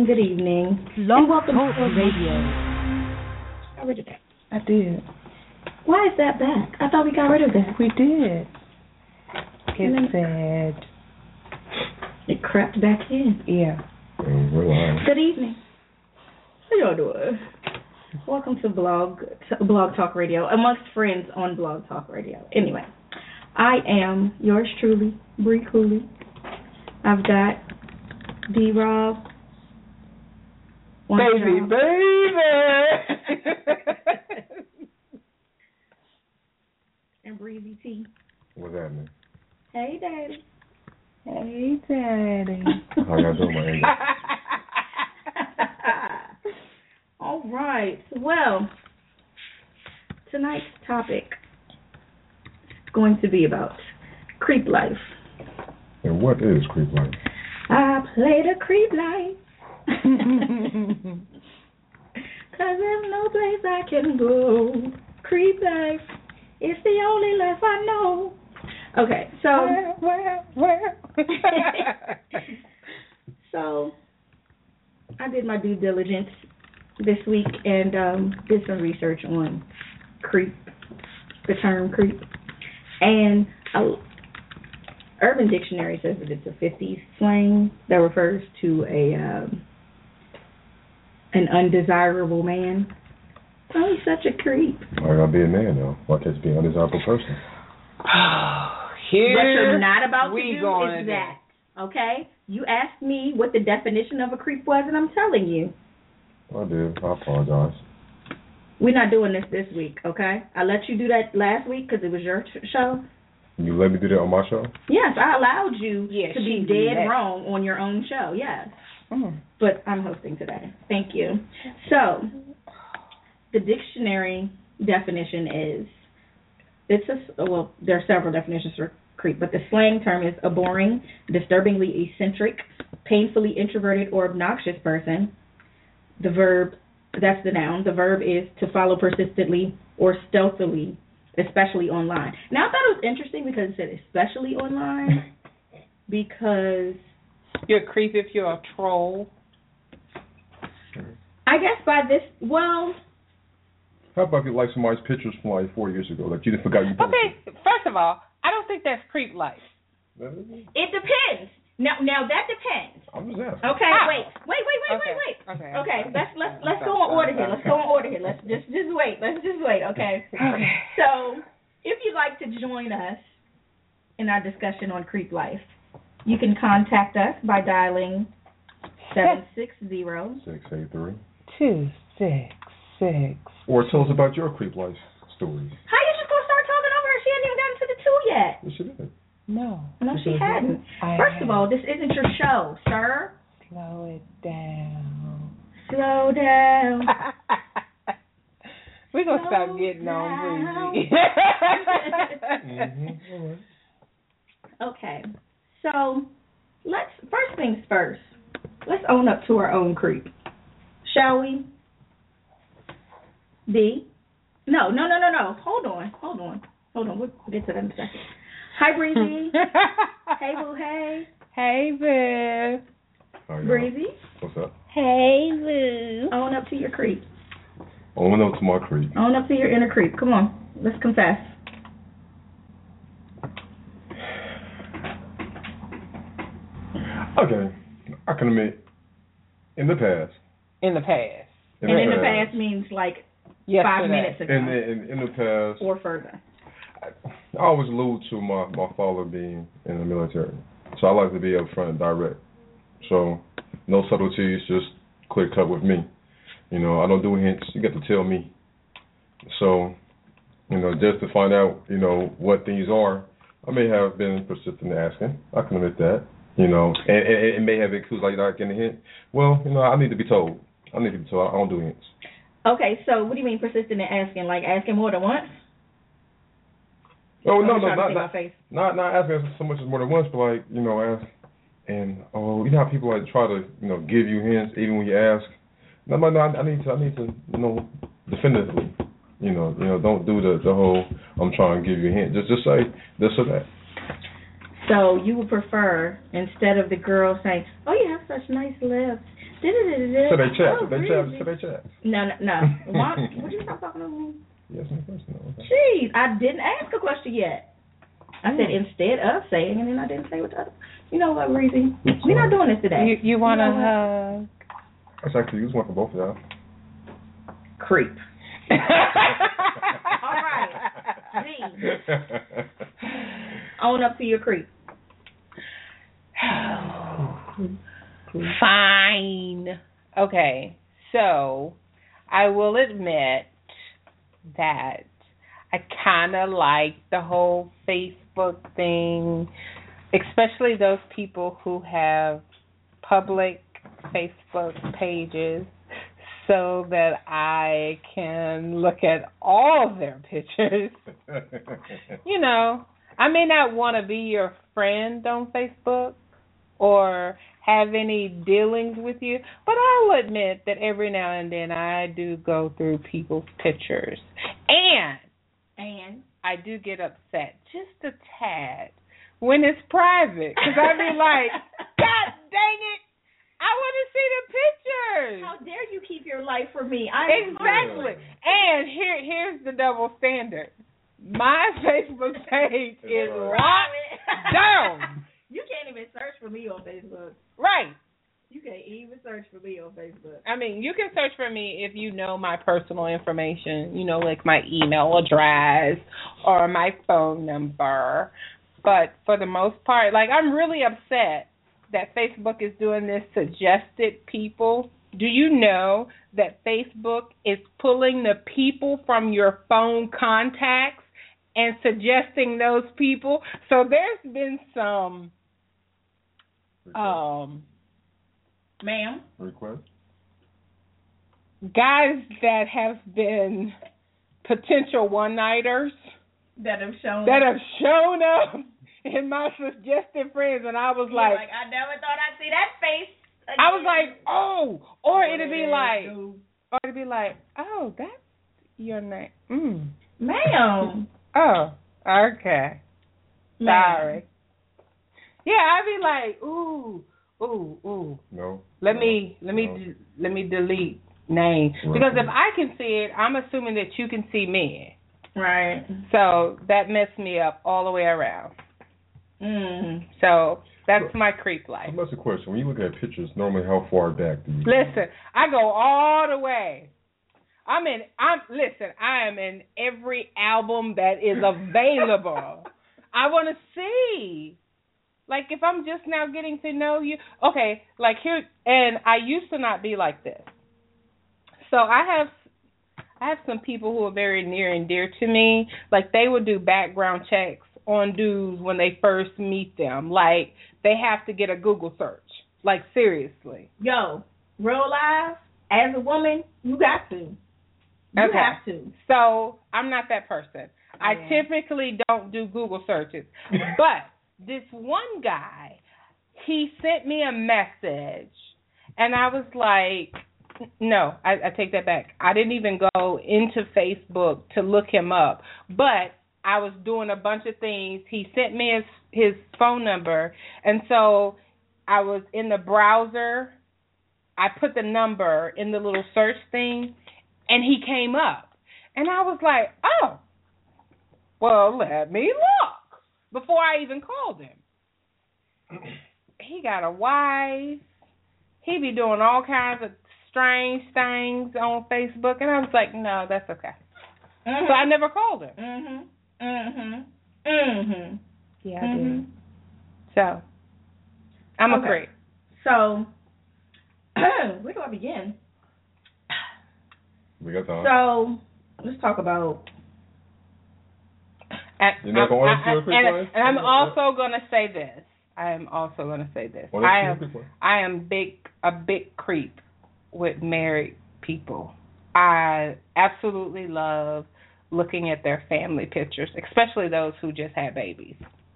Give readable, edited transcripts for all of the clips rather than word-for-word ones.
good evening, Love and welcome Talk to Radio. Got rid of that. I did. Why is that back? I thought we got rid of that. We did. It said. It crept back in. Yeah. Good evening. How y'all doing? Welcome to Blog Talk Radio, amongst friends on Blog Talk Radio. Anyway, I am yours truly, Bree Cooley. I've got D-Rob. Baby. And Breezy T. What's happening? Hey, Daddy. Hey, Daddy. How y'all doing, my angel? All right. Well, tonight's topic is going to be about creep life. And what is creep life? I play the creep life. Cause there's no place I can go. Creep life. It's the only life I know. Okay, so Where? So I did my due diligence this week and did some research on creep, the term creep. And Urban Dictionary says that it's a 50s slang that refers to an undesirable man. Oh, he's such a creep. Why gotta be a man though? Why can't it be an undesirable person? What you're not about to do is that. Okay? You asked me what the definition of a creep was, and I'm telling you. I did. I apologize. We're not doing this week, okay? I let you do that last week because it was your show. You let me do that on my show? Yes, I allowed you to be dead that. wrong on your own show, yes. Mm. But I'm hosting today. Thank you. So, the dictionary definition is, there are several definitions for creep, but the slang term is a boring, disturbingly eccentric, painfully introverted or obnoxious person. The verb, that's the noun. The verb is to follow persistently or stealthily, especially online. Now, I thought it was interesting because it said especially online, because You're a creep if you're a troll. I guess by this, well, How about if you like somebody's pictures from like 4 years ago? Like you just forgot you posted. Okay, first of all, I don't think that's creep life. it depends. Now that depends. I'm just asking. Okay, wait. Okay. Let's go in order here. Let's just wait. Let's just wait. Okay. So, if you'd like to join us in our discussion on creep life, you can contact us by dialing 760 683. 266. Or tell us about your creep life stories. How you just gonna start talking over her? She hadn't even gotten to the two yet. Yes, she did. No. No, she hadn't. First of all, this isn't your show, sir. Slow it down. Slow down. We're going to stop getting on Breezy. All right. Okay, so first things first, let's own up to our own creep, shall we? D? No. Hold on. We'll get to that in a second. Hi, Breezy. Hey, boo, hey. Hey, boo. How y'all? Breezy. What's up? Hey, boo. Own up to your creep. Own up to my creep. Own up to your inner creep. Come on, let's confess. Okay, I can admit, in the past. In the past. And in the past means like Yesterday. 5 minutes ago. In the past. Or further. I always allude to my father being in the military. So I like to be upfront and direct. So no subtleties, just clear cut with me. You know, I don't do hints. You got to tell me. So, you know, just to find out, you know, what things are, I may have been persistent in asking. I can admit that. You know, and it may have included like not getting a hint. Well, you know, I need to be told. I don't do hints. Okay, so what do you mean persistent in asking? Like asking more than once? Oh, no, not asking so much as more than once, but like, you know, ask. And, you know how people like try to, you know, give you hints even when you ask. No, I need to, you know, definitively. You know, don't do the whole I'm trying to give you a hint. Just say this or that. So you would prefer, instead of the girl saying, "Oh, you have such nice lips," So they chat. Oh, They chat. So they chat. No. Why, would you stop talking to me? Yes, no question. Okay. Jeez, I didn't ask a question yet. I said instead of saying, and then I didn't say what the other. You know what, Reezy? We're not doing this today. You want to hug? That's actually use one for both of y'all. Creep. All right. Own up to your creep. Fine. Okay. So, I will admit that I kind of like the whole Facebook thing, especially those people who have public Facebook pages so that I can look at all their pictures. You know, I may not want to be your friend on Facebook or have any dealings with you, but I'll admit that every now and then I do go through people's pictures. And I do get upset just a tad when it's private, because I be like, God dang it, I want to see the pictures. How dare you keep your life for me? Exactly. And here's the double standard. My Facebook page is locked down. You can't even search for me on Facebook. Right. You can't even search for me on Facebook. I mean, you can search for me if you know my personal information, you know, like my email address or my phone number. But for the most part, like, I'm really upset that Facebook is doing this suggested people. Do you know that Facebook is pulling the people from your phone contacts and suggesting those people? So there's been some request guys that have been potential one-nighters that have shown up in my suggested friends, and I was like, I never thought I'd see that face again. I was like, oh, or it'd be like, oh, that's your name, ma'am. Oh, okay, Ma'am. sorry. Yeah, I'd be like, ooh. No. Let me delete name, because if I can see it, I'm assuming that you can see me. Right. So that messed me up all the way around. So that's my creep life. That's a question. When you look at pictures, normally how far back do you go? Listen, I go all the way. I am in every album that is available. I want to see. Like, if I'm just now getting to know you. Okay, like here, and I used to not be like this. So I have some people who are very near and dear to me. Like, they would do background checks on dudes when they first meet them. Like, they have to get a Google search. Like, seriously. Yo, real life, as a woman, you got to. You have to. So, I'm not that person. I typically don't do Google searches. But this one guy, he sent me a message, and I was like, no, I take that back. I didn't even go into Facebook to look him up, but I was doing a bunch of things. He sent me his phone number, and so I was in the browser. I put the number in the little search thing, and he came up. And I was like, oh, well, let me look before I even called him. He got a wife. He be doing all kinds of strange things on Facebook, and I was like, no, that's okay. So I never called him. Yeah, I did. So I'm a creep. So where do I begin? We got time. So let's talk about. You're not going to do a quick one? And I'm also going to say this. Well, I am a big creep with married people. I absolutely love looking at their family pictures, especially those who just had babies.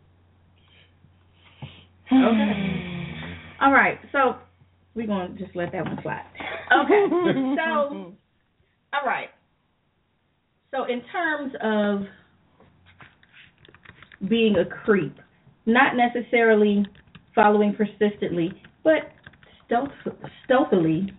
Okay. All right. So we're going to just let that one slide. Okay. So, all right. So in terms of being a creep, not necessarily following persistently, but stealthily.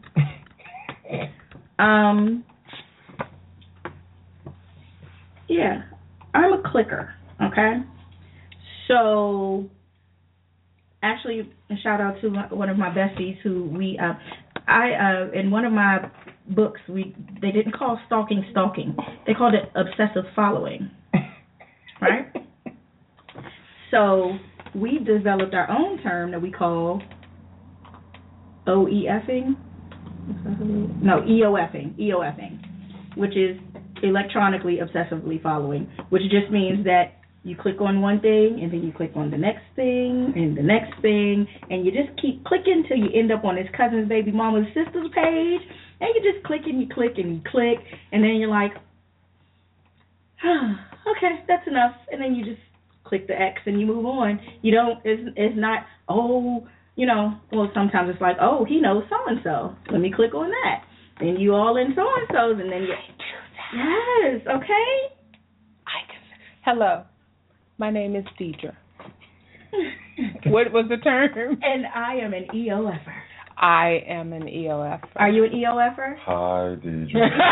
Yeah, I'm a clicker. Okay, so actually, a shout out to one of my besties who in one of my books they didn't call stalking, they called it obsessive following, right? So we developed our own term that we call EOFing, which is electronically obsessively following, which just means that you click on one thing and then you click on the next thing and the next thing, and you just keep clicking till you end up on his cousin's baby mama's sister's page, and you just click and you click and you click, and then you're like, okay, that's enough, and then you just click the X and you move on. You don't. It's not. Well, sometimes it's like, he knows so and so. Let me click on that, and you all in so and so's, and then you. Yes. Okay. Hello, my name is Deidre. What was the term? And I am an EOFer. I am an EOFer. Are you an EOFer? Hi, Deidre.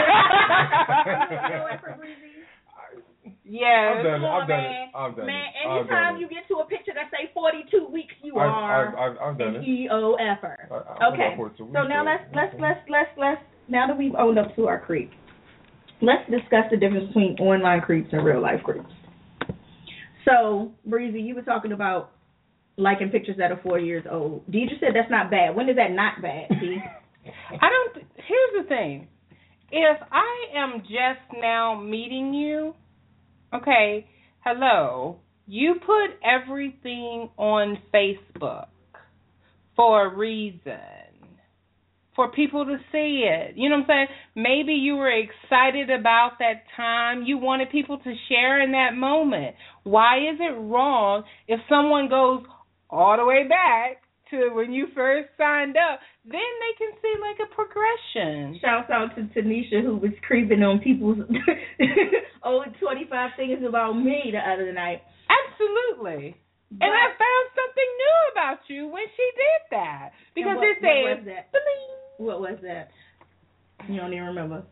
EOFer, Breezy? Yes. I've done it. Man, anytime you get to a picture that say 42 weeks, I've done an it. EOFer. Okay. So now let's now that we've owned up to our creep, let's discuss the difference between online creeps and real life creeps. So, Breezy, you were talking about liking pictures that are 4 years old. Deidre said that's not bad. When is that not bad? See? Here's the thing. If I am just now meeting you, okay, hello, you put everything on Facebook for a reason, for people to see it. You know what I'm saying? Maybe you were excited about that time. You wanted people to share in that moment. Why is it wrong if someone goes all the way back to when you first signed up? Then they can see like a progression. Shouts out to Tanisha, who was creeping on people's old 25 things about me the other night. Absolutely. And I found something new about you when she did that. Because it said, what was that? You don't even remember.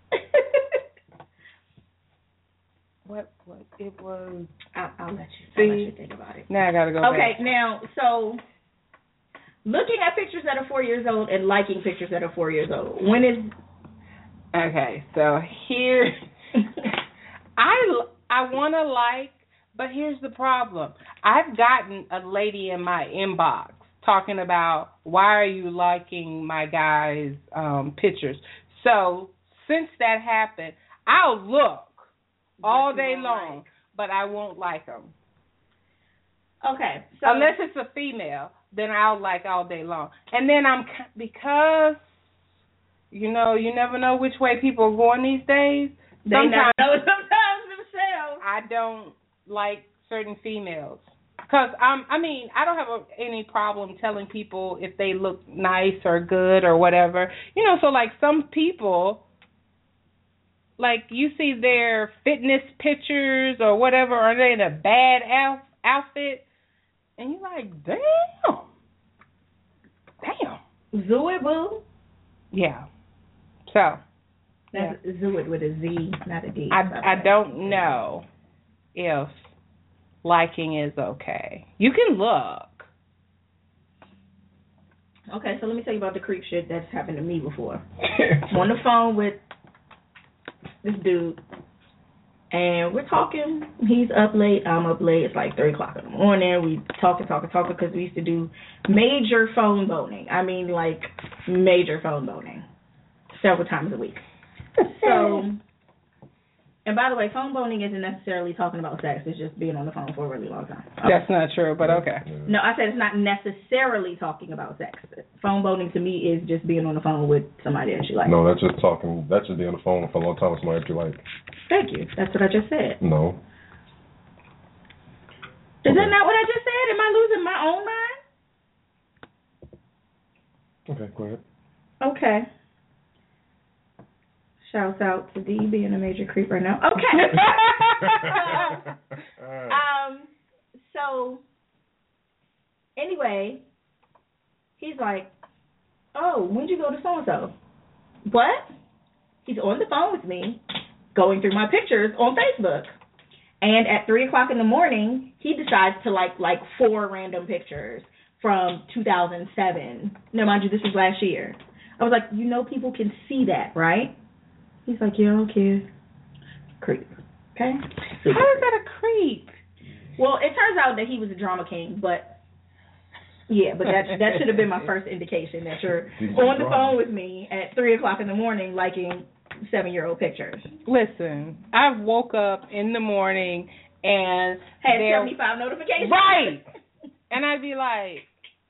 What it was? I'll let you think about it. Now I gotta go back. Okay, now so looking at pictures that are 4 years old and liking pictures that are 4 years old. When is? Okay, so here, I want to like, but here's the problem. I've gotten a lady in my inbox talking about, why are you liking my guy's pictures? So since that happened, I'll look all day long, but I won't like them. Okay. So unless it's a female, then I'll like all day long. And then because, you never know which way people are going these days. They never know sometimes themselves. I don't like certain females. Because, I don't have any problem telling people if they look nice or good or whatever. So like some people, like you see their fitness pictures or whatever, or they in a bad outfit, and you're like, damn. Zoe boo. Yeah. So. That's Zoe with a Z, not a D. I don't know if liking is okay. You can look. Okay, so let me tell you about the creep shit that's happened to me before. I'm on the phone with this dude, and we're talking. He's up late, I'm up late. It's like 3 o'clock in the morning. We talking because we used to do major phone boning. I mean, like, major phone boning several times a week. So, and by the way, phone boning isn't necessarily talking about sex. It's just being on the phone for a really long time. Okay. That's not true, but okay. No, I said it's not necessarily talking about sex. Phone boning to me is just being on the phone with somebody that you like. No, that's just talking. That's just being on the phone for a long time with somebody that you like. Thank you. That's what I just said. No. Is that not what I just said? Am I losing my own mind? Okay, go ahead. Okay. Shouts out to D being a major creep right now. Okay. So, anyway, he's like, oh, when'd you go to so-and-so? What? He's on the phone with me, going through my pictures on Facebook. And at 3 o'clock in the morning, he decides to like 4 random pictures from 2007. No, mind you, this was last year. I was like, people can see that, right? He's like, yeah, I don't care. Creep. Okay? How is that a creep? Well, it turns out that he was a drama king, but yeah, but that should have been my first indication that you're on the phone with me at 3 o'clock in the morning liking 7-year-old pictures. Listen, I woke up in the morning and had 75 notifications. Right. And I'd be like,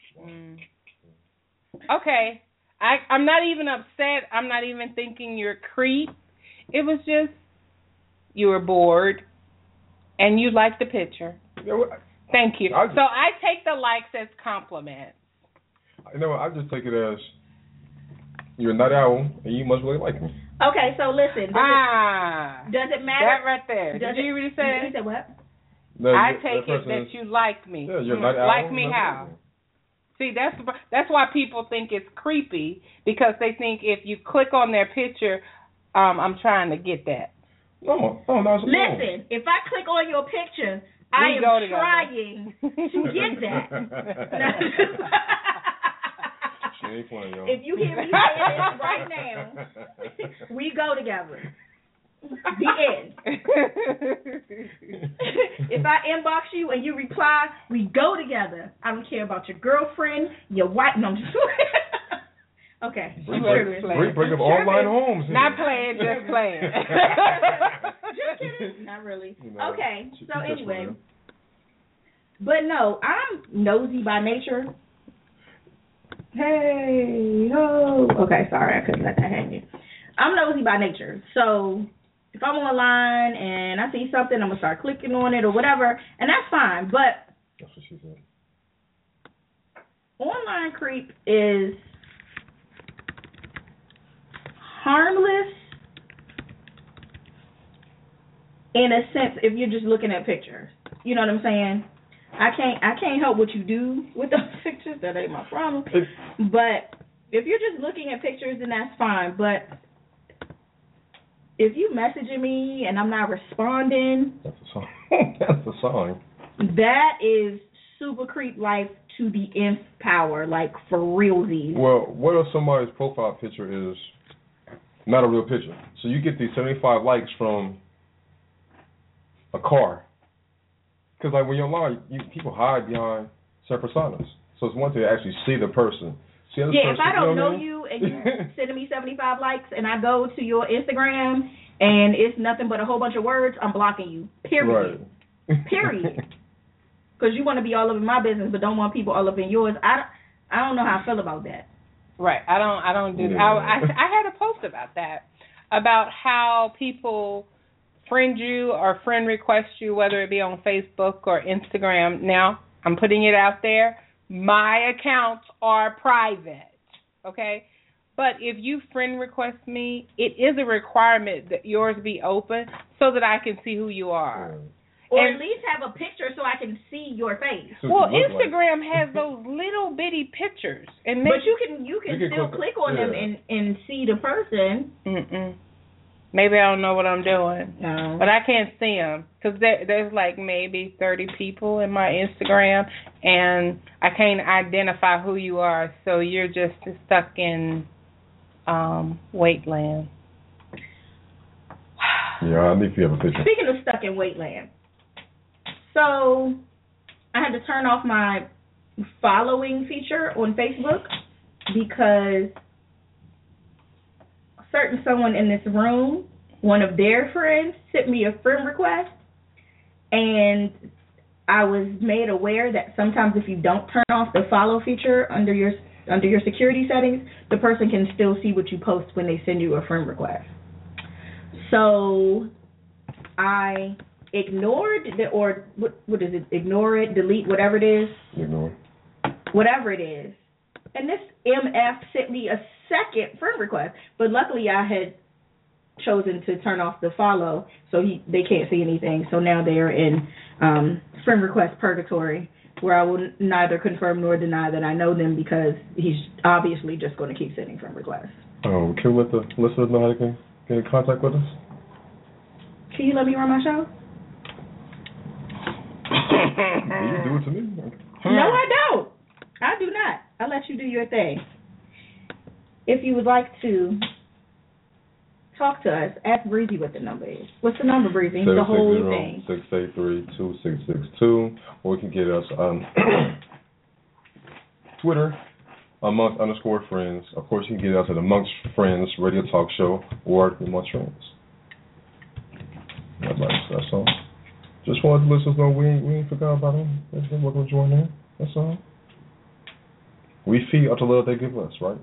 okay. I'm not even upset. I'm not even thinking you're a creep. It was just you were bored and you liked the picture. Thank you. So I take the likes as compliments. I just take it as you're a night owl and you must really like me. Okay, so listen. Does it matter? That right there. Did you really say that? You said what? No, I take it that you like me. Yeah, you're a night owl. Like me how? See, that's why people think it's creepy, because they think if you click on their picture, I'm trying to get that. No. Listen, if I click on your picture, I am trying to get that. She ain't playing, y'all. If you hear me saying this right now, we go together. The end. If I inbox you and you reply, we go together. I don't care about your girlfriend, your wife. No, I'm just okay. Break up online homes. Not playing, just playing. Just kidding. Not really. Okay. So anyway, but no, I'm nosy by nature. Hey, ho. Okay, sorry, I couldn't let that hang you. I'm nosy by nature, so if I'm online and I see something, I'm going to start clicking on it or whatever, and that's fine. But that's what she said. Online creep is harmless in a sense if you're just looking at pictures. You know what I'm saying? I can't help what you do with those pictures. That ain't my problem. But if you're just looking at pictures, then that's fine. But if you messaging me and I'm not responding, that's a song. That's a song. That is super creep life to the nth power, like for realsies. Well, what if somebody's profile picture is not a real picture? So you get these 75 likes from a car. Because like when you're online, people hide behind certain personas. So it's one thing to actually see the person. See the person, if I don't know you and you sending me 75 likes and I go to your Instagram and it's nothing but a whole bunch of words, I'm blocking you. Period. Right. Period. Because you want to be all up in my business but don't want people all up in yours. I don't know how I feel about that. Right. I don't do that. I had a post about that, about how people friend you or friend request you, whether it be on Facebook or Instagram. Now, I'm putting it out there. My accounts are private, okay? But if you friend request me, it is a requirement that yours be open so that I can see who you are. Or at least have a picture so I can see your face. Well, Instagram has those little bitty pictures, and but you can still click on them and see the person. Maybe I don't know what I'm doing. No. But I can't see them because there's like maybe 30 people in my Instagram, and I can't identify who you are, so you're just stuck in Wasteland. Yeah, I need to have a picture. Speaking of stuck in Wasteland, so I had to turn off my following feature on Facebook because certain someone in this room, one of their friends, sent me a friend request, and I was made aware that sometimes if you don't turn off the follow feature under your security settings, the person can still see what you post when they send you a friend request. So I ignored what is it? Ignore it, delete, whatever it is. Ignore. Whatever it is. And this MF sent me a second friend request, but luckily I had chosen to turn off the follow, so they can't see anything. So now they are in friend request purgatory, where I will neither confirm nor deny that I know them, because he's obviously just going to keep sending friend requests. Can we let the listeners know how they can get in contact with us? Can you let me run my show? You do it to me. No, I don't. I do not. I let you do your thing. If you would like to talk to us, ask Breezy what the number is. What's the number, Breezy? The whole thing. 683-2662. Or you can get us on Twitter, amongst_friends. Of course, you can get us at Amongst Friends Radio Talk Show or Amongst Friends. That's all. Just wanted to let us know we ain't forgot about them. They're welcome to join in. That's all. We feed off the love they give us, right?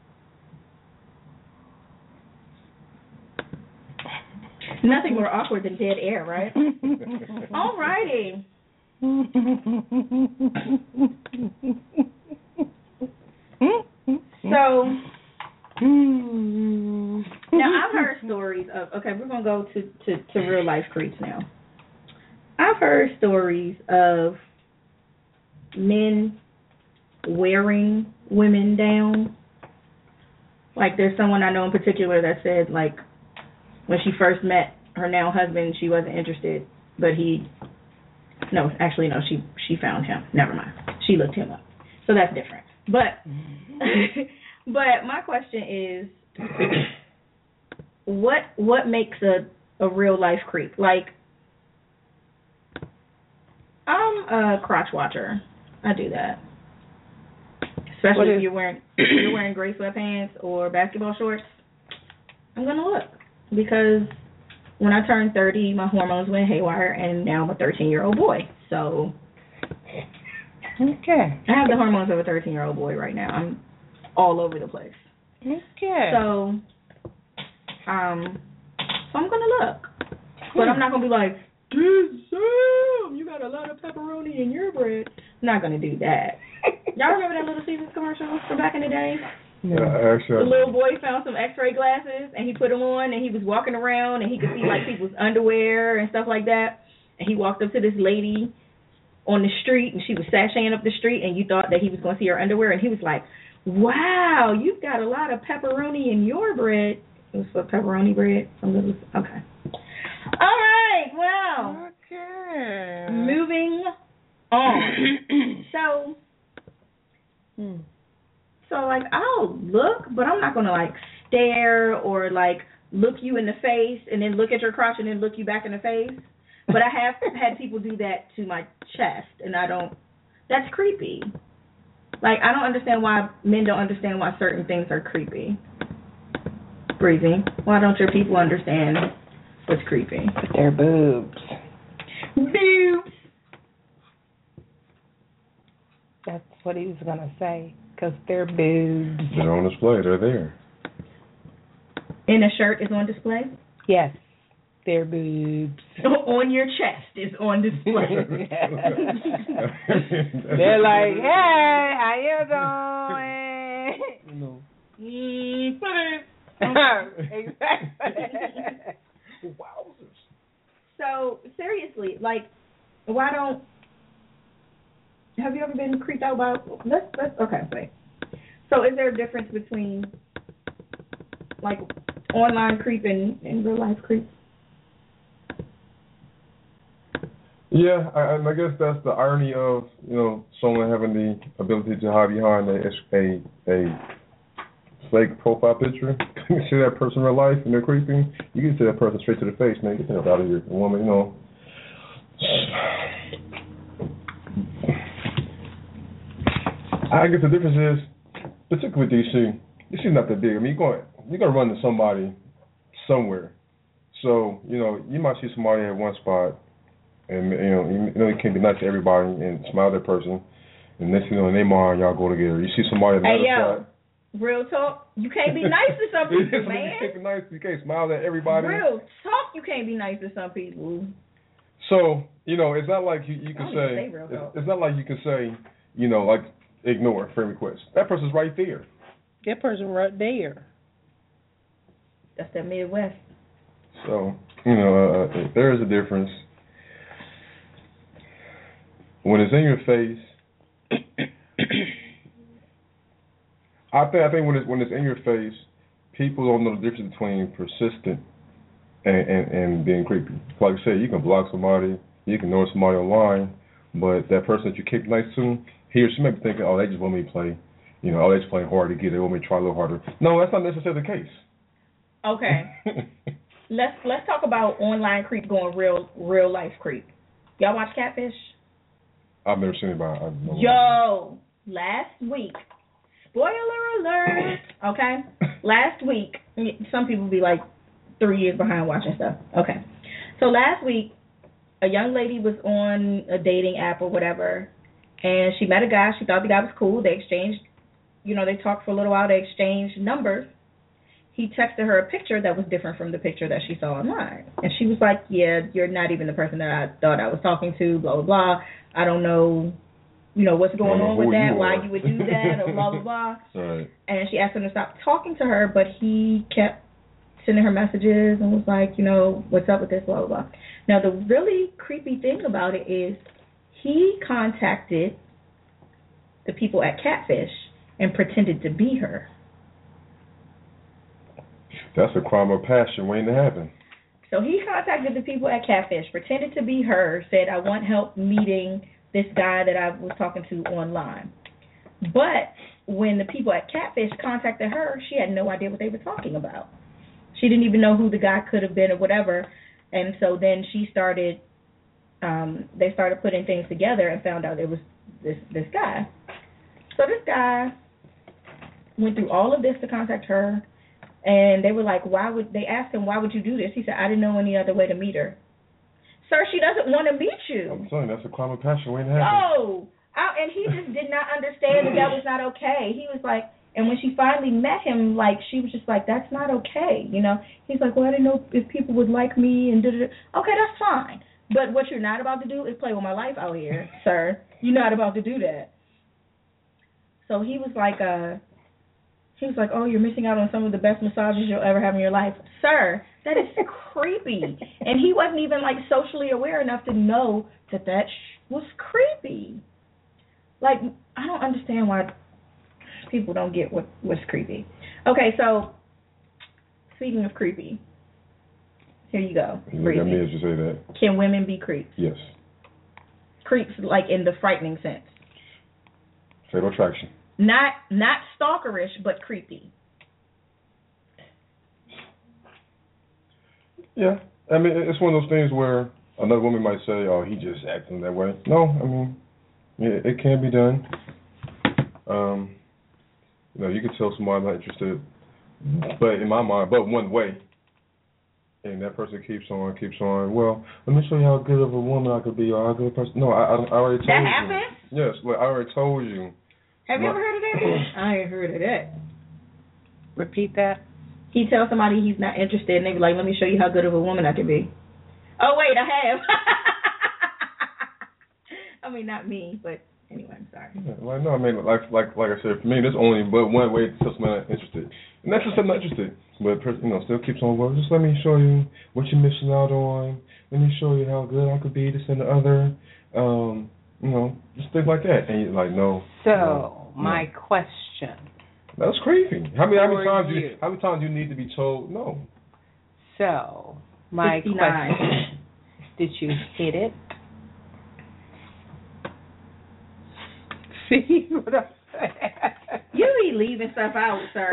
Nothing more awkward than dead air, right? All righty. So, now I've heard stories of, okay, we're going to go to real life creeps now. I've heard stories of men wearing women down. Like, there's someone I know in particular that said, like, when she first met her now husband, she wasn't interested, but she found him. Never mind. She looked him up. So that's different. But but my question is, what makes a real life creep? Like, I'm a crotch watcher. I do that. Especially if you're wearing gray sweatpants or basketball shorts. I'm gonna look, because when I turned 30, my hormones went haywire, and now I'm a 13-year-old boy. So, okay, I have the hormones of a 13-year-old boy right now. I'm all over the place. Okay. So I'm gonna look, but I'm not gonna be like, dude, Sam, you got a lot of pepperoni in your bread. I'm not gonna do that. Y'all remember that Little Caesars commercial from back in the day? Actually, The little boy found some X-ray glasses, and he put them on, and he was walking around, and he could see like people's underwear and stuff like that. And he walked up to this lady on the street, and she was sashaying up the street, and you thought that he was going to see her underwear, and he was like, "Wow, you've got a lot of pepperoni in your bread." It was for pepperoni bread. Okay. All right. Well. Okay. Moving on. So, like, I'll look, but I'm not going to, like, stare or, like, look you in the face and then look at your crotch and then look you back in the face. But I have had people do that to my chest, and that's creepy. Like, I don't understand why men don't understand why certain things are creepy. Breezy, why don't your people understand what's creepy? Their boobs. Boobs! That's what he was going to say, because they're boobs. They're on display. They're there. And a shirt is on display? Yes, they're boobs. On your chest is on display. They're like, hey, how you doing? No. Exactly. Wowzers. So, seriously, like, why don't... Have you ever been creeped out by... Okay, wait. So, is there a difference between, like, online creep and real life creep? Yeah, I guess that's the irony of, someone having the ability to hide behind a fake profile picture. You see that person in real life and they're creepy. You can see that person straight to the face, man. Get the hell out of here, woman. I guess the difference is, particularly with DC is not that big. I mean, you're gonna run into somebody somewhere. So you might see somebody at one spot. And you can't be nice to everybody and smile at that person. And next thing you know, in their mind, y'all go together. You see somebody at the other side. Real talk. You can't be nice to some people, man. You can't be nice. You can't smile at everybody. Real talk. You can't be nice to some people. So it's not like you can say. It's not like you can say, like ignore friend request. That person's right there. That person right there. That's that Midwest. So, there is a difference. When it's in your face, I think when it's in your face, people don't know the difference between persistent and being creepy. Like I said, you can block somebody, you can ignore somebody online, but that person that you kick nice to, he or she may be thinking, oh, they just want me to play. Oh, they just playing hard to get it. They want me to try a little harder. No, that's not necessarily the case. Okay. Let's talk about online creep going real life creep. Y'all watch Catfish? I've never seen it, but Yo, last week, spoiler alert, okay? Last week, some people be like 3 years behind watching stuff. Okay. So last week, a young lady was on a dating app or whatever, and she met a guy. She thought the guy was cool. They exchanged, they talked for a little while. They exchanged numbers. He texted her a picture that was different from the picture that she saw online. And she was like, yeah, you're not even the person that I thought I was talking to, blah, blah, blah. I don't know, what's going on with that, why you would do that, or blah, blah, blah. Right. And she asked him to stop talking to her, but he kept sending her messages and was like, what's up with this, blah, blah, blah. Now, the really creepy thing about it is he contacted the people at Catfish and pretended to be her. That's a crime of passion waiting to happen. So he contacted the people at Catfish, pretended to be her, said, I want help meeting this guy that I was talking to online. But when the people at Catfish contacted her, she had no idea what they were talking about. She didn't even know who the guy could have been or whatever. And so then they started putting things together and found out it was this guy. So this guy went through all of this to contact her. And they were like, they asked him, why would you do this? He said, I didn't know any other way to meet her. Sir, she doesn't want to meet you. I'm telling you, that's a crime of passion waiting to happen. No. And he just did not understand that was not okay. He was like, and when she finally met him, she was just like, that's not okay. He's like, well, I didn't know if people would like me and da-da-da. Okay, that's fine. But what you're not about to do is play with my life out here, sir. You're not about to do that. So he was like, oh, you're missing out on some of the best massages you'll ever have in your life. Sir, that is creepy. And he wasn't even, socially aware enough to know that was creepy. I don't understand why people don't get what's creepy. Okay, so, speaking of creepy, here you go. Look at me as you say that. Can women be creeps? Yes. Creeps, in the frightening sense. Fatal attraction. Not stalkerish, but creepy. Yeah. I mean, it's one of those things where another woman might say, oh, he just acting that way. No, I mean, yeah, it can be done. You can tell somebody not interested, but in my mind, but one way. And that person keeps on. Well, let me show you how good of a woman I could be, or how good a person. No, I already told you. That happens? Yes, I already told you. Have you ever heard of that? I ain't heard of that. Repeat that. He tells somebody he's not interested, and they be like, let me show you how good of a woman I could be. Oh, wait, I have. I mean, not me, but anyway, I'm sorry. Yeah, no, I mean, like I said, for me, there's only but one way to tell somebody not interested. And that's just I'm not interested. But, still keeps on, well, just let me show you what you're missing out on. Let me show you how good I could be, this and the other. Just things like that. And you're like, no. So, my question. That's creepy. How many times do you need to be told no? So, my 69. question. Did you hit it? See what I'm saying? You be leaving stuff out, sir.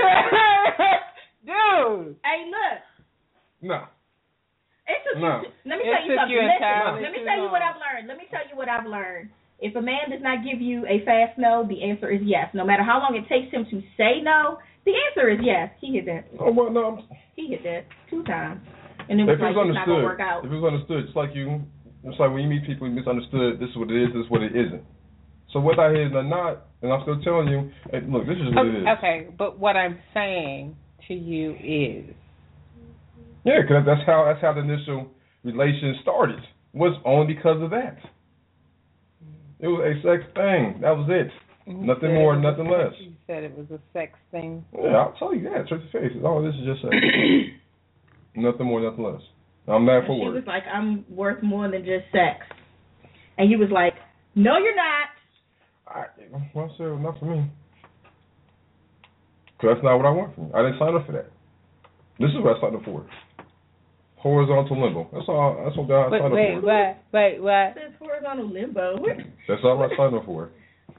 Dude. Hey, look. No. Let me tell you something. Let me tell you what I've learned. If a man does not give you a fast no, the answer is yes. No matter how long it takes him to say no, the answer is yes. He hit that. Oh, well, no. He hit that 2 times. And it was it's not going to work out. If it was understood, it's like when you meet people, you misunderstood, this is what it is, this is what it isn't. So whether I hit it or not, and I'm still telling you, hey, look, this is what it is. Okay, but what I'm saying to you is... Yeah, because that's how the initial relation started. Was only because of that. It was a sex thing. That was it. Nothing more, nothing less. You said it was a sex thing. Yeah, I'll tell you that. Straight to face. Oh, this is just sex. Nothing more, nothing less. I'm mad And for she work. was like, I'm worth more than just sex. And you was like, no, you're not. Well, sir, not for me. Because that's not what I want from you. I didn't sign up for that. This is what I signed up for. Horizontal limbo. That's all. That's what I signed up for. Wait, what? It says horizontal limbo. That's all I signed up for.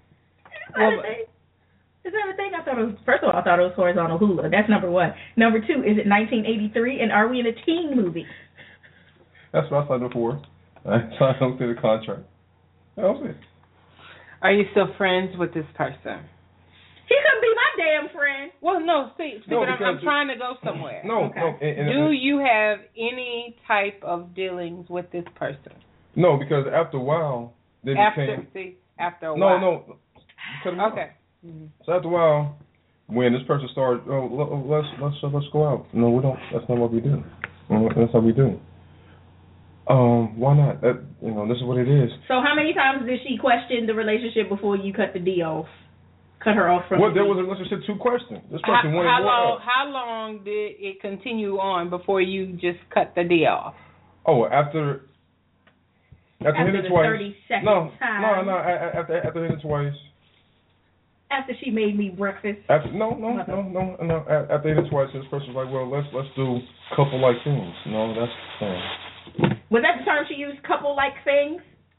Is that a thing? I thought it was, first of all, I thought it was horizontal hula. That's number one. Number two, is it 1983? And are we in a teen movie? That's what I signed up for. I signed up to the contract. That was it. Are you still friends with this person? He couldn't be my damn friend. Well, no, see, No, but I'm trying to go somewhere. No, Okay. no. Do you have any type of dealings with this person? No, because after a while, they became. After a while. No. Cut them off. Okay. Mm-hmm. So after a while, when this person started, let's go out. No, we don't. That's not what we do. That's how we do. Why not? This is what it is. So how many times did she question the relationship before you cut the D off? Cut her off from Well, the there D? was a relationship, 2 questions. This person wanted how more long? else. How long did it continue on before you just cut the D off? Oh, after hitting the it twice. 32nd No, time. after hitting it twice. After she made me breakfast. After After hitting it twice, this person was like, well, let's do couple-like things. No, that's Was that the term she used, couple-like things?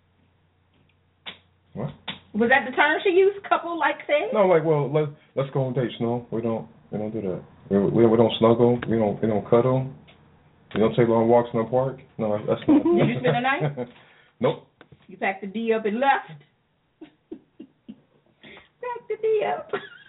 What? Was that the term she used, couple-like things? No, like, well, let's go on dates. No, we don't do that. We don't snuggle. We don't cuddle. We don't take long walks in the park. No, that's not. Did you spend the night? Nope. You packed the D up and left. Packed the D up.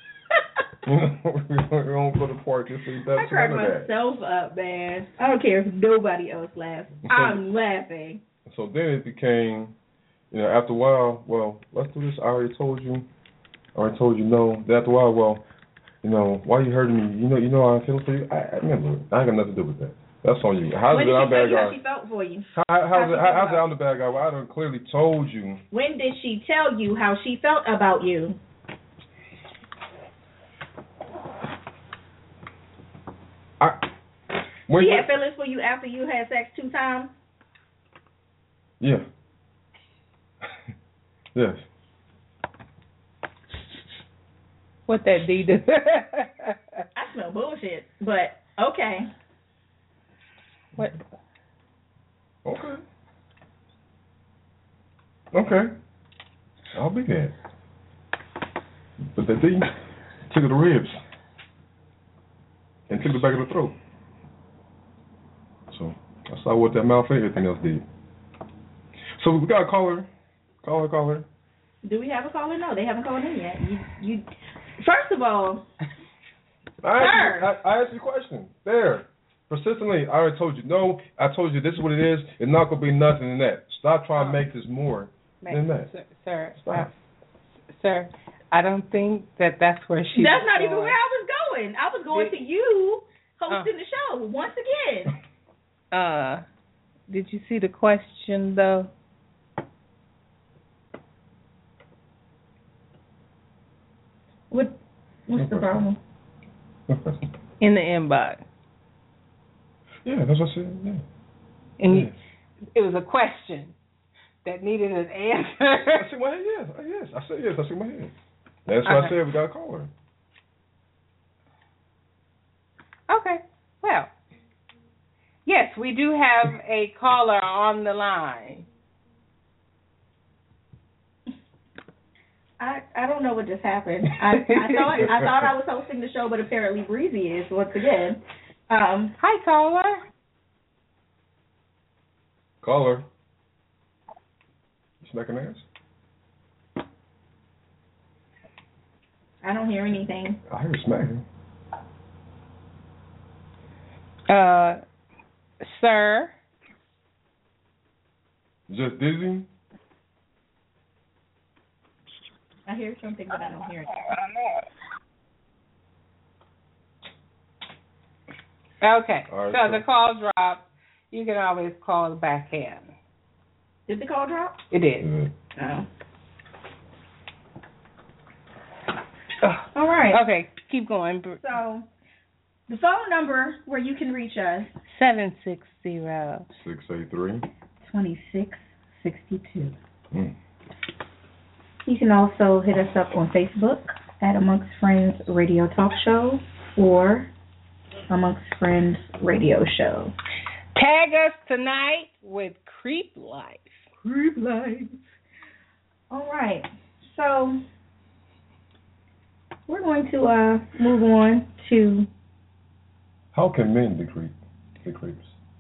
we don't go to the park. I cracked myself up, man. I don't care if nobody else laughs. I'm laughing. So then it became, after a while, well, let's do this. I already told you no. Then after a while, well, why you hurting me? You know how I feel for you. I remember. I ain't got nothing to do with that. That's on you. How's it I'm bad guy? How she felt for you? How's it I'm the bad guy? Well, I done clearly told you. When did she tell you how she felt about you? She had feelings for you after you had sex 2 times? Yeah. Yes. What that D do? I smell bullshit, but okay. What? Okay. I'll be there. But that D took the ribs and took the back of the throat. So I saw what that mouth and everything else did. So we got a caller. Caller. Do we have a caller? No, they haven't called in yet. You. First of all, I asked you a question. There. Persistently, I already told you. No, I told you this is what it is. It's not going to be nothing in that. Stop trying to make this more than that. Sir, Stop. Sir, I don't think that's where she That's was not going. even where I was going. I was going to you hosting the show once again. Did you see the question, though? What's the problem? In the inbox. Yeah, that's what I said. Yeah. And it was a question that needed an answer. I see my head. Yes. I said yes. I see my head. That's what I said. We got a caller. Okay. Well, yes, we do have a caller on the line. I don't know what just happened. I thought I was hosting the show, but apparently Breezy is once again. Hi, caller. Caller. You smacking ass? I don't hear anything. I hear smacking. Sir. Just dizzy? I hear something, but I don't hear it. Okay. Right, so the call dropped. You can always call back in. Did the call drop? It did. Mm-hmm. Oh. All right. Okay, keep going. So The phone number where you can reach us. 760 683 2662. You can also hit us up on Facebook at Amongst Friends Radio Talk Show or Amongst Friends Radio Show. Tag us tonight with Creep Life. Creep Life. All right. So we're going to move on to... How can men be creeps?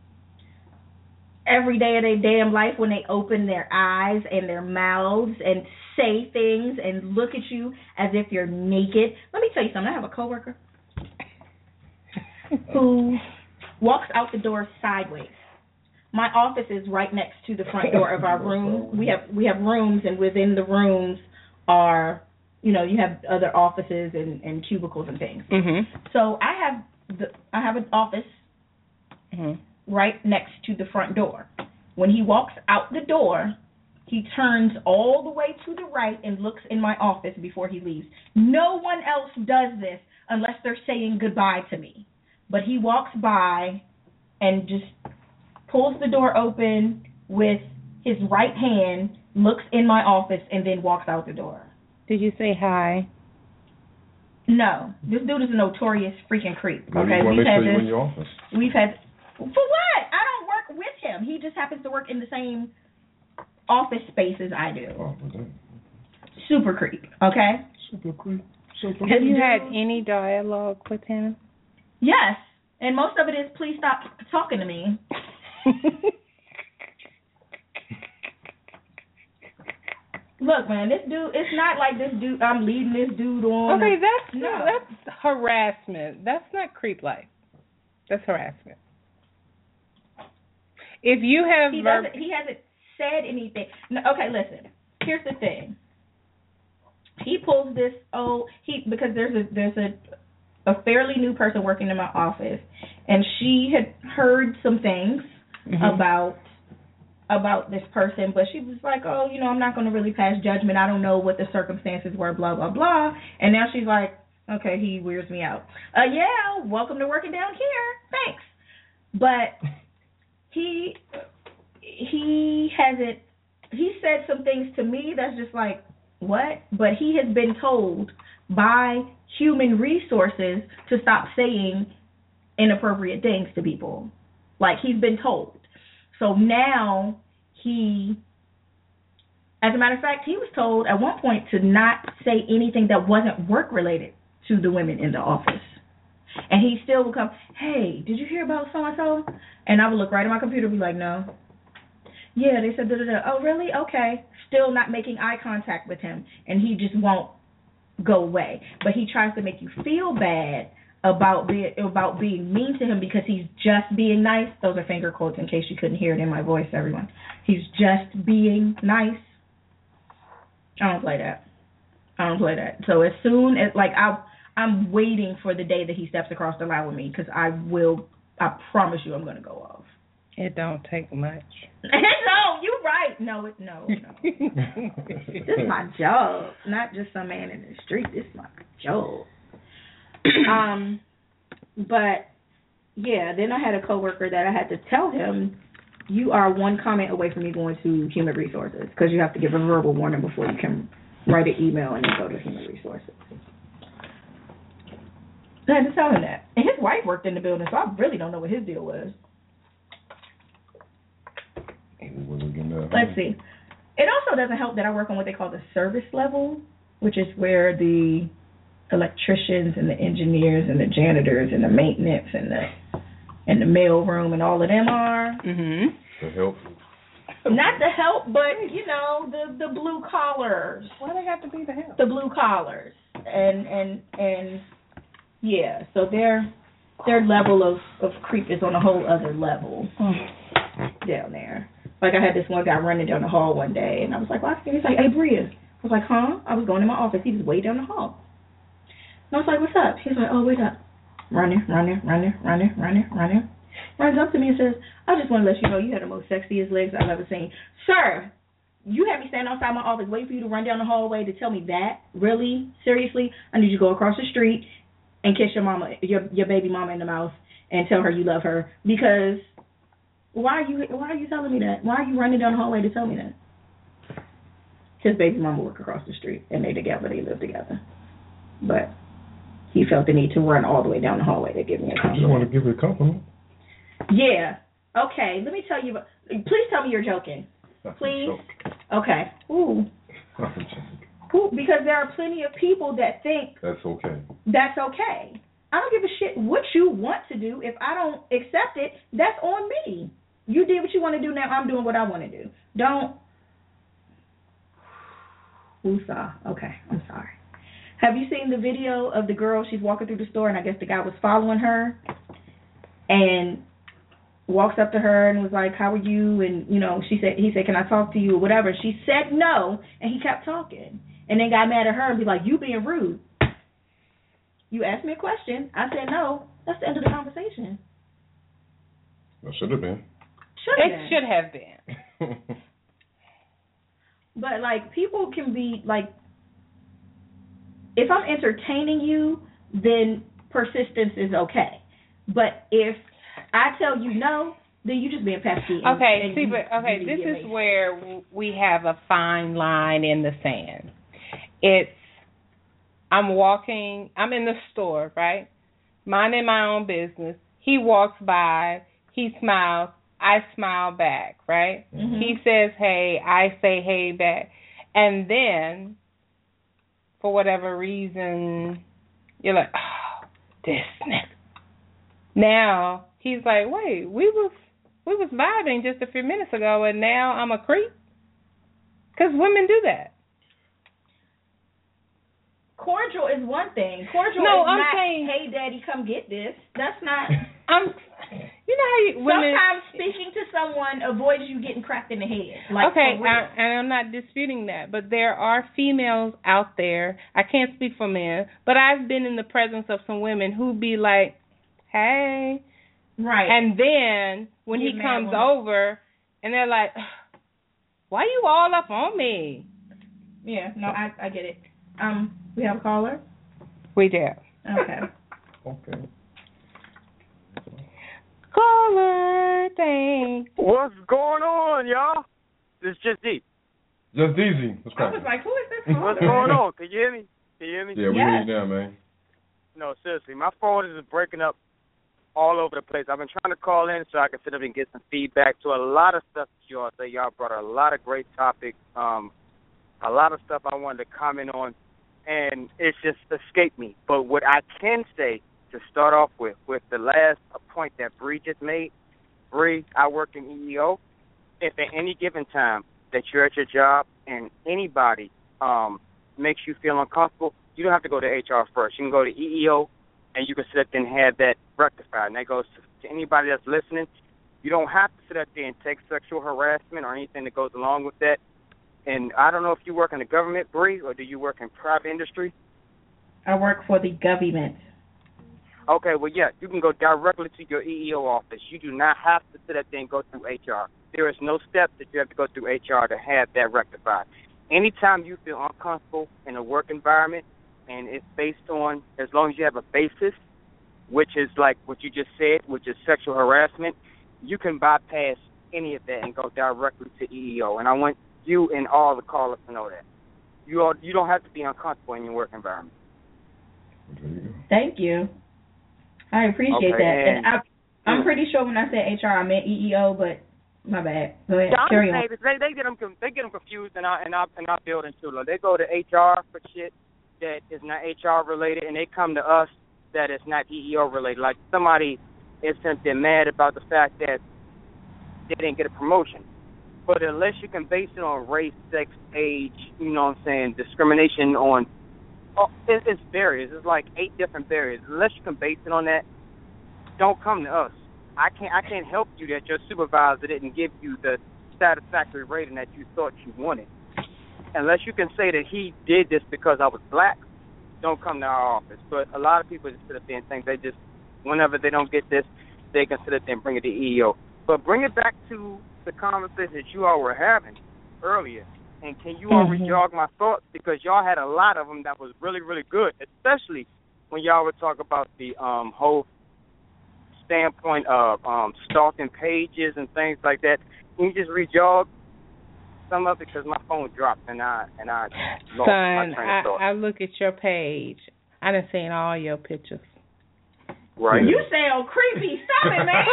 Every day of their damn life when they open their eyes and their mouths and say things and look at you as if you're naked. Let me tell you something. I have a coworker who walks out the door sideways. My office is right next to the front door of our room. We have rooms, and within the rooms are, you have other offices and cubicles and things. Mm-hmm. So I have an office right next to the front door. When he walks out the door, he turns all the way to the right and looks in my office before he leaves. No one else does this unless they're saying goodbye to me. But he walks by and just pulls the door open with his right hand, looks in my office, and then walks out the door. Did you say hi? No. This dude is a notorious freaking creep. Maybe Okay, you want to make sure you're in your office. We've had... For what? I don't work with him. He just happens to work in the same office space as I do. Oh, okay. Super creep, okay? Super creep. Have you had any dialogue with him? Yes. And most of it is, please stop talking to me. Look, man, this dude, it's not like this dude, I'm leading this dude on. Okay, that's harassment. That's not creep life. That's harassment. If you have... He hasn't said anything. No, okay, listen. Here's the thing. He pulls this, because there's a fairly new person working in my office, and she had heard some things about this person, but she was like, I'm not going to really pass judgment. I don't know what the circumstances were, blah, blah, blah. And now she's like, okay, he weirds me out. Yeah, welcome to working down here. Thanks. But he said some things to me that's just like, what? But he has been told by human resources to stop saying inappropriate things to people. Like, he's been told. So now as a matter of fact, he was told at one point to not say anything that wasn't work related to the women in the office. And he still would come, hey, did you hear about so-and-so? And I would look right at my computer and be like, no. Yeah, they said da-da-da. Oh, really? Okay. Still not making eye contact with him. And he just won't go away. But he tries to make you feel bad about being mean to him because he's just being nice. Those are finger quotes in case you couldn't hear it in my voice, everyone. He's just being nice. I don't play that. So as soon as, I'm waiting for the day that he steps across the line with me because I promise you I'm going to go off. It don't take much. No, you're right. No. This is my job, not just some man in the street. This is my job. But yeah, then I had a coworker that I had to tell him, you are one comment away from me going to human resources because you have to give a verbal warning before you can write an email and then go to human resources. I had to tell him that. And his wife worked in the building, so I really don't know what his deal was. Let's see. It also doesn't help that I work on what they call the service level, which is where the electricians and the engineers and the janitors and the maintenance and the mail room and all of them are. Mm-hmm. The help. Not the help, but the blue collars. Why do they have to be the help? The blue collars and yeah. So their level of creep is on a whole other level down there. Like I had this one guy running down the hall one day, and I was like, "What's well, he's like, hey, Bria." I was like, "Huh?" I was going in my office. He was way down the hall. And I was like, "What's up?" He's like, "Oh, wait up." Running. Runs up to me and says, "I just want to let you know you had the most sexiest legs I've ever seen." Sir, you had me stand outside my office waiting for you to run down the hallway to tell me that? Really? Seriously? I need you to go across the street and kiss your baby mama in the mouth and tell her you love her. Because why are you telling me that? Why are you running down the hallway to tell me that? His baby mama work across the street, and they live together. But he felt the need to run all the way down the hallway to give me a compliment. I just want to give her a compliment. Yeah. Okay. Let me tell you. Please tell me you're joking. Please. Okay. Ooh. Ooh. Because there are plenty of people that think that's okay. That's okay. I don't give a shit what you want to do. If I don't accept it, that's on me. You did what you want to do. Now I'm doing what I want to do. Don't. Woosah. Okay. I'm sorry. Have you seen the video of the girl? She's walking through the store, and I guess the guy was following her, and walks up to her and was like, "How are you?" And he said, "Can I talk to you?" or whatever. She said no, and he kept talking, and then got mad at her and be like, "You being rude. You asked me a question. I said no. That's the end of the conversation." It should have been. It should have been. But like, people can be like, if I'm entertaining you, then persistence is okay. But if I tell you no, then you just being pesky. This is where we have a fine line in the sand. I'm in the store, right? Minding my own business. He walks by, he smiles, I smile back, right? Mm-hmm. He says hey, I say hey back. And then, for whatever reason, you're like, oh, this nigga. Now, he's like, wait, we was vibing just a few minutes ago, and now I'm a creep? Because women do that. Cordial is one thing. Saying, hey, daddy, come get this. That's not. Sometimes speaking to someone avoids you getting cracked in the head. Like, okay, and I'm not disputing that, but there are females out there. I can't speak for men, but I've been in the presence of some women who be like, hey. Right. And then when he comes over, and they're like, why you all up on me? Yeah, no, I get it. We have a caller? We do. Okay. Okay. Caller, thanks. What's going on, y'all? This is Just D. Just Deezy. What's I was like, who is this caller? What's going on? Can you hear me? Yeah, we hear you now, man. No, seriously, my phone is breaking up all over the place. I've been trying to call in so I can sit up and get some feedback to a lot of stuff that y'all say. Y'all brought a lot of great topics, a lot of stuff I wanted to comment on, and it's just escaped me. But what I can say to start off with the last point that Bree just made, Bree, I work in EEO. If at any given time that you're at your job and anybody makes you feel uncomfortable, you don't have to go to HR first. You can go to EEO, and you can sit up and have that rectified. And that goes to anybody that's listening. You don't have to sit up there and take sexual harassment or anything that goes along with that. And I don't know if you work in the government, Bree, or do you work in private industry? I work for the government. Okay, well, yeah, you can go directly to your EEO office. You do not have to sit up there and go through HR. There is no step that you have to go through HR to have that rectified. Anytime you feel uncomfortable in a work environment, and it's based on, as long as you have a basis, which is like what you just said, which is sexual harassment, you can bypass any of that and go directly to EEO. And I want you and all the callers to know that. You don't have to be uncomfortable in your work environment. Thank you. I appreciate that. And I'm pretty sure when I said HR, I meant EEO, but my bad. Go ahead. Carry on. They get them confused in our building too. Like, they go to HR for shit that is not HR related, and they come to us that is not EEO related. Like, somebody is simply mad about the fact that they didn't get a promotion. But unless you can base it on race, sex, age, you know what I'm saying, discrimination on, it's barriers. It's like 8 different barriers. Unless you can base it on that, don't come to us. I can't help you that your supervisor didn't give you the satisfactory rating that you thought you wanted. Unless you can say that he did this because I was black, don't come to our office. But a lot of people just sit up there and think they just, whenever they don't get this, they can sit up there and bring it to EEO. But bring it back to the conversation that you all were having earlier. And can you all re-jog my thoughts? Because y'all had a lot of them that was really, really good, especially when y'all would talk about the whole standpoint of stalking pages and things like that. Can you just re-jog some of it, because my phone dropped and I lost my train of thought. I look at your page. I done seen all your pictures. Right. You sound creepy. Stop it, man.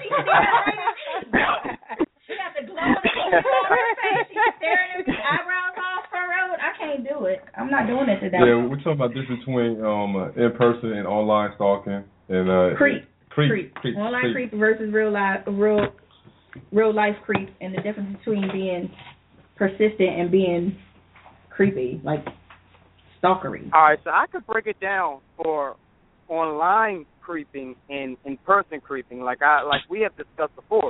She got the glow on her face. She's staring at me, eyebrows all furrowed. I can't do it. I'm not doing it today. Yeah, we're talking about this between in-person and online stalking. And Creep. Online creep. creep versus real life creep, and the difference between being persistent and being creepy, like stalkery. All right, so I could break it down for online creeping and in-person creeping, like we have discussed before.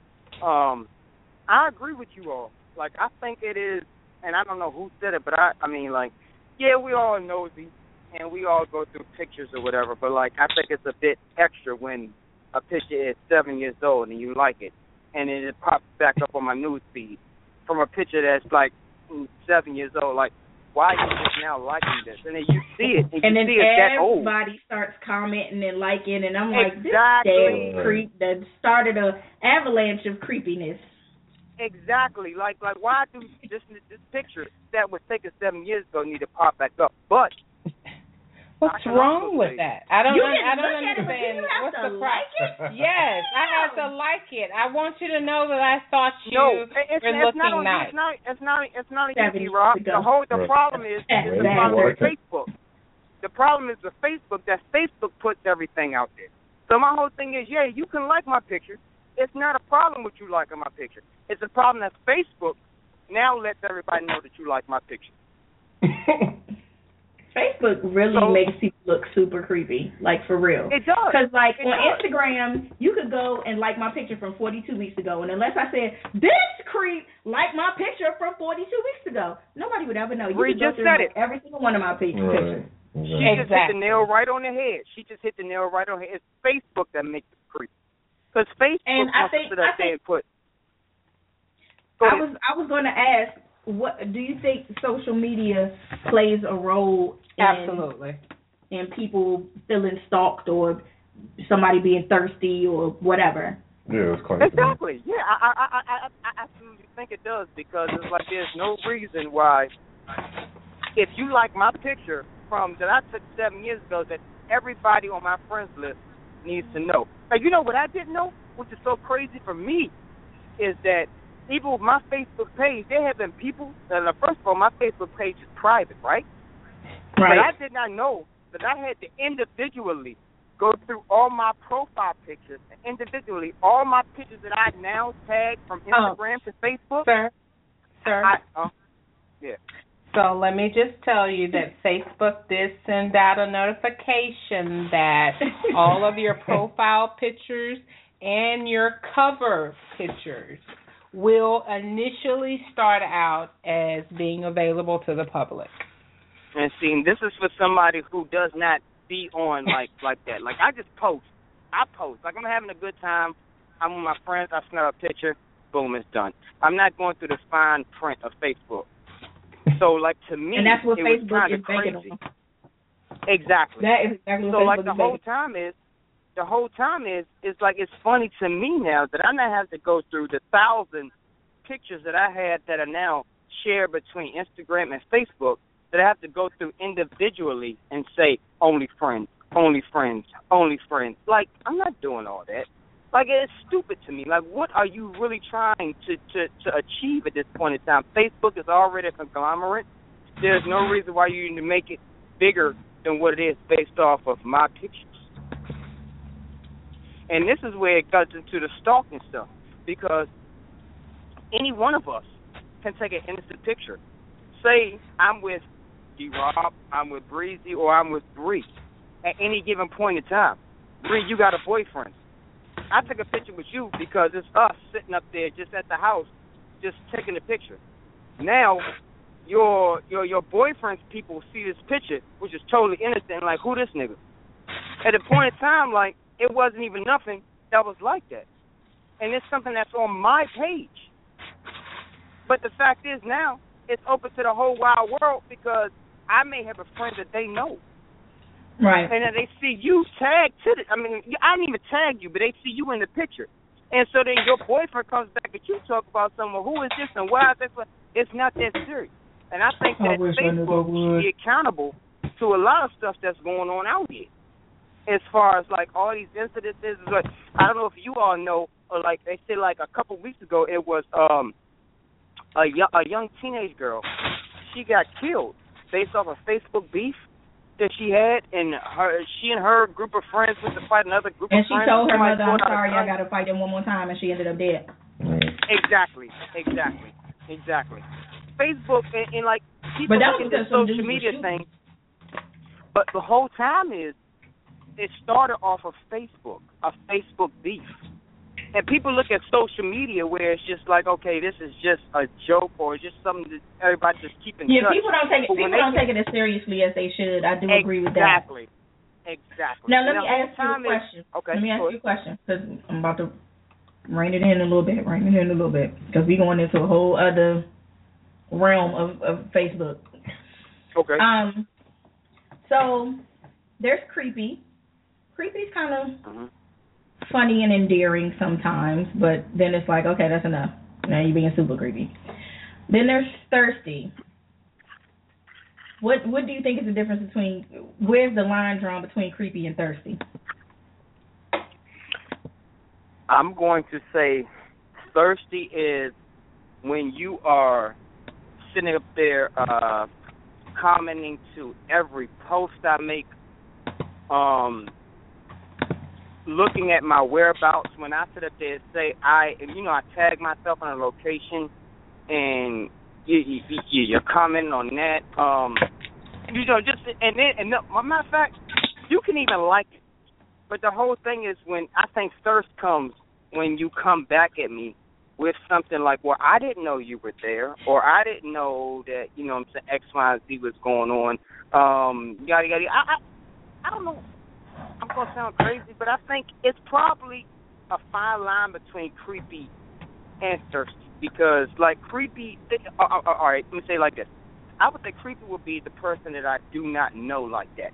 I agree with you all. Like, I think it is, and I don't know who said it, but I mean, like, yeah, we all nosy, and we all go through pictures or whatever, but, like, I think it's a bit extra when a picture is 7 years old and you like it, and then it pops back up on my news feed from a picture that's, like, 7 years old. Like, why are you just now liking this? And then you see it, and then see it's that old. Everybody starts commenting and liking, and I'm like, this Exactly. damn creep that started an avalanche of creepiness. Exactly. Like why do this picture that was taken 7 years ago need to pop back up? But what's wrong with that? I don't It, understand. What's the problem? Yes, I have to like it. I want you to know that I thought you were looking nice. It's not easy, Rob. The problem is the problem with Facebook. The problem is with Facebook that Facebook puts everything out there. So my whole thing is, yeah, you can like my picture. It's not a problem with you liking my picture. It's a problem that Facebook now lets everybody know that you like my picture. Facebook really makes people look super creepy, like for real. It does. Because like on Instagram, you could go and like my picture from 42 weeks ago, and unless I said, this creep like my picture from 42 weeks ago, nobody would ever know. You could go through every single one of my pictures. Right. She just hit the nail right on the head. It's Facebook that makes it creepy. Because Facebook wants to sit up there and put. I was going to ask, what do you think social media plays a role in people feeling stalked or somebody being thirsty or whatever? Yeah, it's quite exactly. Yeah, I absolutely think it does, because it's like there's no reason why, if you like my picture that I took 7 years ago, that everybody on my friends list needs to know. Now, you know what I didn't know, which is so crazy for me, is that even with my Facebook page, there have been people that, first of all, my Facebook page is private, right? Right. But I did not know that I had to individually go through all my profile pictures, individually, all my pictures that I now tag from Instagram to Facebook. Sir. Yeah. So let me just tell you that Facebook did send out a notification that all of your profile pictures and your cover pictures will initially start out as being available to the public. And see, this is for somebody who does not be on like that. Like, I just post. I post. Like, I'm having a good time. I'm with my friends. I snap a picture. Boom, it's done. I'm not going through the fine print of Facebook. So, like, to me, and that's what it Facebook was kind is of crazy. on. Exactly. That is exactly so, what like, Facebook the whole time is it's like, it's funny to me now that I now have to go through the 1,000 pictures that I had that are now shared between Instagram and Facebook, that I have to go through individually and say, only friends, only friends, only friends. Like, I'm not doing all that. Like, it's stupid to me. Like, what are you really trying to achieve at this point in time? Facebook is already a conglomerate. There's no reason why you need to make it bigger than what it is based off of my pictures. And this is where it gets into the stalking stuff, because any one of us can take an innocent picture. Say I'm with D-Rob, I'm with Breezy, or I'm with Bree at any given point in time. Bree, you got a boyfriend. I took a picture with you because it's us sitting up there just at the house, just taking a picture. Now, your boyfriend's people see this picture, which is totally innocent, like, who this nigga? At a point in time, like, it wasn't even nothing that was like that. And it's something that's on my page. But the fact is now, it's open to the whole wide world, because I may have a friend that they know. Right. And then they see you tagged to the. I mean, I didn't even tag you, but they see you in the picture. And so then your boyfriend comes back and you talk about someone, who is this and why is this? It's not that serious. And I think that Facebook should be accountable to a lot of stuff that's going on out here. As far as like all these incidences, like, I don't know if you all know, or like they said like a couple weeks ago, it was a young teenage girl. She got killed based off a Facebook beef that she had, and she and her group of friends went to fight another group of friends. And she told her mother, "I'm sorry, I got to fight them one more time," and she ended up dead. Exactly. Facebook and like people look at this social media thing, but the whole time it started off of Facebook, a Facebook beef. And people look at social media where it's just like, okay, this is just a joke or just something that everybody just keep in touch. Yeah, people don't take it as seriously as they should. I do agree with that. Exactly. Now let me ask you a question. Let me ask you a question because I'm about to rein it in a little bit because we're going into a whole other realm of Facebook. Okay. So there's creepy. Creepy's kind of funny and endearing sometimes, but then it's like, okay, that's enough. Now you're being super creepy. Then there's thirsty. What do you think is the difference between, where's the line drawn between creepy and thirsty? I'm going to say thirsty is when you are sitting up there commenting to every post I make, looking at my whereabouts. When I sit up there and say I tag myself in a location, and you're commenting on that. Matter of fact, you can even like it. But the whole thing is I think thirst comes when you come back at me with something like, well, I didn't know you were there, or I didn't know that, X, Y, and Z was going on. Yada, yada. I don't know. I'm going to sound crazy, but I think it's probably a fine line between creepy and thirsty. Because, like, creepy, all right, let me say it like this. I would say creepy would be the person that I do not know like that.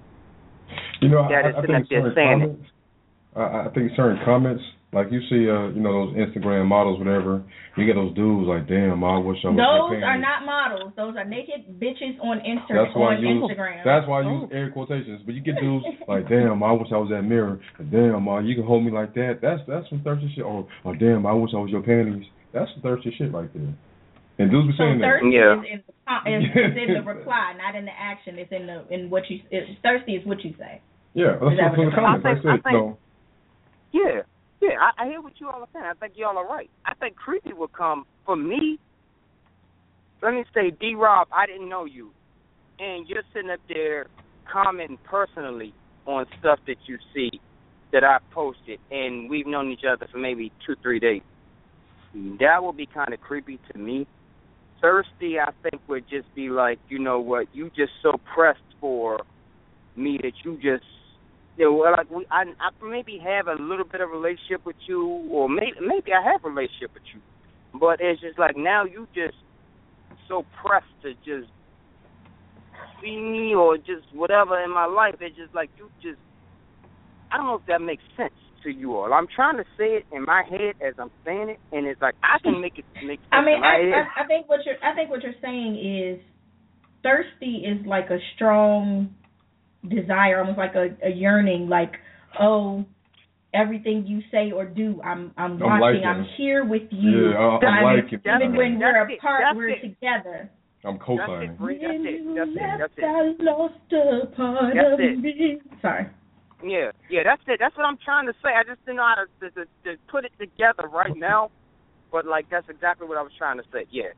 I think certain comments, like you see, those Instagram models, whatever, you get those dudes like, damn, I wish I was. Those are not models. Those are naked bitches on Instagram. That's why I use air quotations. But you get dudes like, damn, I wish I was that mirror. Damn, you can hold me like that. That's some thirsty shit. Or damn, I wish I was your panties. That's some thirsty shit right there. And dudes be saying that. Is in the reply, not in the action. It's in what you. Thirsty is what you say. Yeah, that's what the comments. I said no. Yeah, I hear what you all are saying. I think y'all are right. I think creepy will come for me. Let me say, D-Rob, I didn't know you, and you're sitting up there commenting personally on stuff that you see that I posted, and we've known each other for maybe 2-3 days. That would be kind of creepy to me. Thirsty, I think, would just be like, you know what, you just so pressed for me that you just, I maybe have a little bit of a relationship with you, or maybe I have a relationship with you, but it's just like now you just so pressed to just see me or just whatever in my life. It's just like you just, I don't know if that makes sense to you all. I'm trying to say it in my head as I'm saying it, and it's like I can make it make sense in my head. I think what you're saying is thirsty is like a strong desire, almost like a yearning, like, oh, everything you say or do, I'm watching. I'm here with you. Yeah, I'm liking. Even when we're apart, we're together. I'm co-signing. That's it. I lost a part of me. Sorry. Yeah, that's it. That's what I'm trying to say. I just didn't know how to put it together right now, but like that's exactly what I was trying to say. Yeah.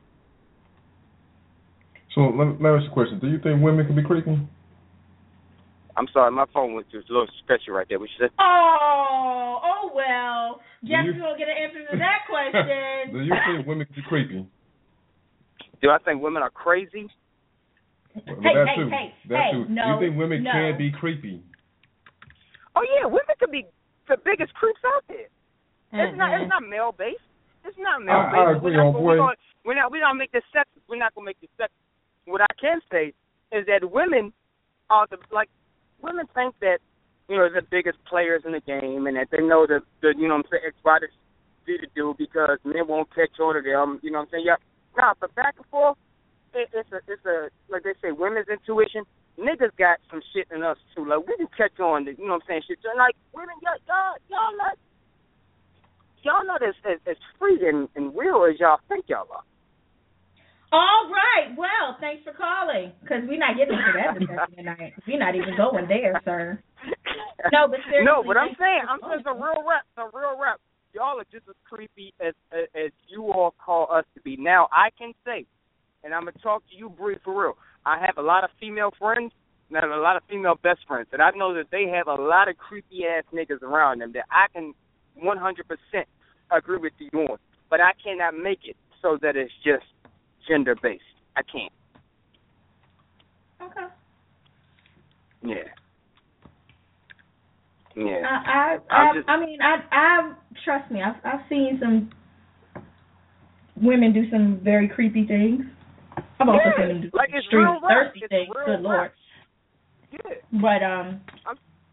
So let me ask you a question. Do you think women can be creepy? I'm sorry, my phone was just a little sketchy right there. What you said? Oh well. Guess you don't get an answer to that question. Do you think women can be creepy? Do I think women are crazy? Well, hey, no. Do you think women can be creepy? Oh yeah, women could be the biggest creeps out there. It's not male based. It's not male based. I agree, We're not gonna make this sexist. We're not gonna make this sexist. What I can say is that women are women think that, they're the biggest players in the game and that they know the what it's due to do because men won't catch on to them. You know what I'm saying? Yeah. Nah, but back and forth, it's a like they say, women's intuition. Niggas got some shit in us too. Like we can catch on to, shit. So, like women, y'all not as free and real as y'all think y'all are. All right. Well, thanks for calling, because we're not getting into that discussion tonight. We're not even going there, sir. No, but seriously. No, but I'm saying a real rap. Y'all are just as creepy as you all call us to be. Now, I can say, and I'm going to talk to you, Bree, for real. I have a lot of female friends and a lot of female best friends, and I know that they have a lot of creepy-ass niggas around them that I can 100% agree with you on. But I cannot make it so that it's just gender-based. I can't. Okay. Yeah. I trust me. I've seen some women do some very creepy things. I've also seen them do like extreme thirsty things. Good Lord. Yeah. But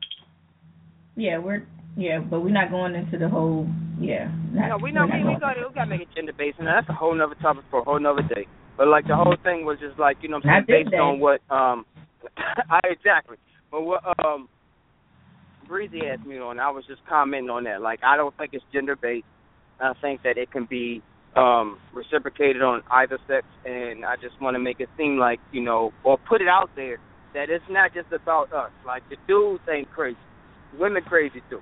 but we're not going into the whole we gotta make it gender based, and that's a whole nother topic for a whole nother day. But like the whole thing was just like, based on what exactly. But what Breezy asked me on, I was just commenting on that. Like I don't think it's gender based. I think that it can be reciprocated on either sex, and I just want to make it seem like, or put it out there that it's not just about us. Like the dudes ain't crazy. Women crazy too.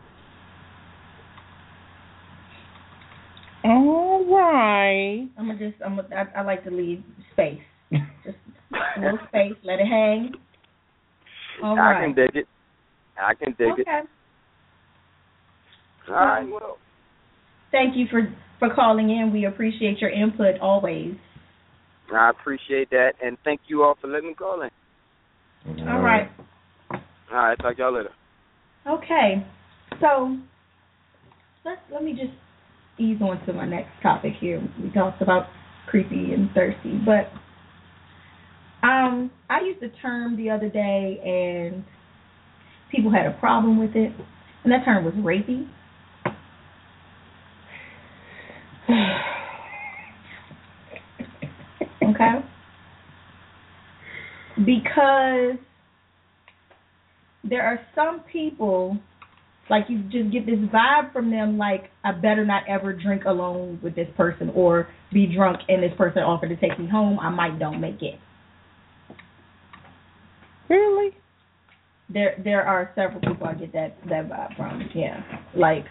All right. I like to leave space. Just a little space, let it hang. All right. I can dig it. Okay. All right, well. Thank you for calling in. We appreciate your input always. I appreciate that, and thank you all for letting me call in. All right. All right, talk to y'all later. Okay. So, let me just ease on to my next topic here. We talked about creepy and thirsty, but I used a term the other day, and people had a problem with it, and that term was rapey. Okay? Because there are some people, like you just get this vibe from them, like I better not ever drink alone with this person or be drunk and this person offered to take me home, I might don't make it. Really? There are several people I get that vibe from. Yeah, like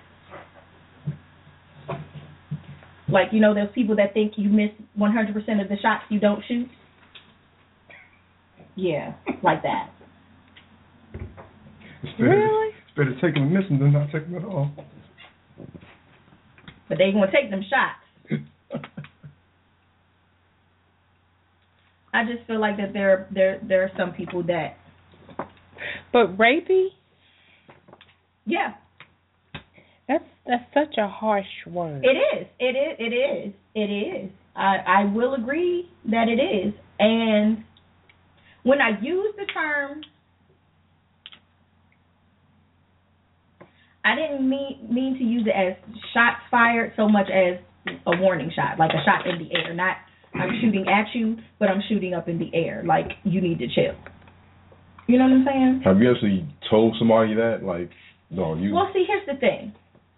those people that think you miss 100% of the shots you don't shoot. Yeah, like that. Really? It's better taking them missing than not taking them at all. But they gonna take them shots. I just feel like that there are some people that. But rapey? Yeah. That's such a harsh word. It is. I will agree that it is. And when I use the term, I didn't mean to use it as shots fired so much as a warning shot, like a shot in the air. Not I'm shooting at you, but I'm shooting up in the air, like you need to chill. You know what I'm saying? Have you actually told somebody that? Like, no, you... Well, see, here's the thing.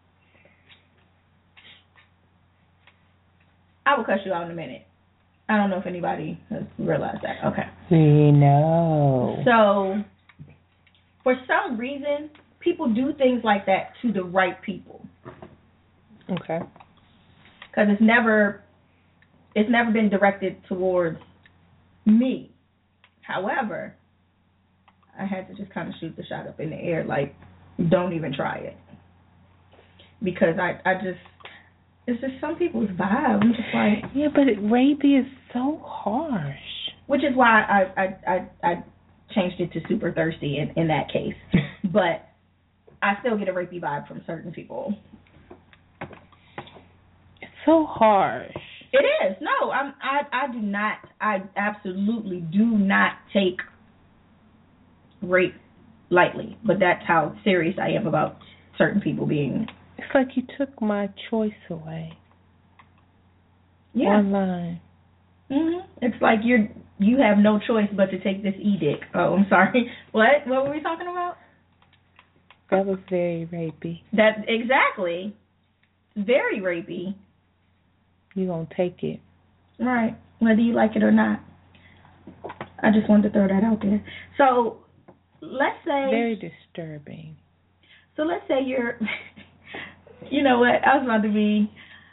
I will cuss you out in a minute. I don't know if anybody has realized that. Okay. We know. So, for some reason, people do things like that to the right people. Okay. Because it's never been directed towards me. However, I had to just kind of shoot the shot up in the air, like, don't even try it. Because it's just some people's vibe. I'm just like... Yeah, but rapey is so harsh. Which is why I changed it to super thirsty in that case. But I still get a rapey vibe from certain people. It's so harsh. It is. No, I absolutely do not take rape lightly, but that's how serious I am about certain people being. It's like you took my choice away. Yeah. Online. It's like you have no choice but to take this edict. Oh, I'm sorry. What were we talking about? That was very rapey. That exactly. Very rapey. You gonna take it. Right. Whether you like it or not. I just wanted to throw that out there. So let's say very disturbing. So let's say you're you know what, I was about to be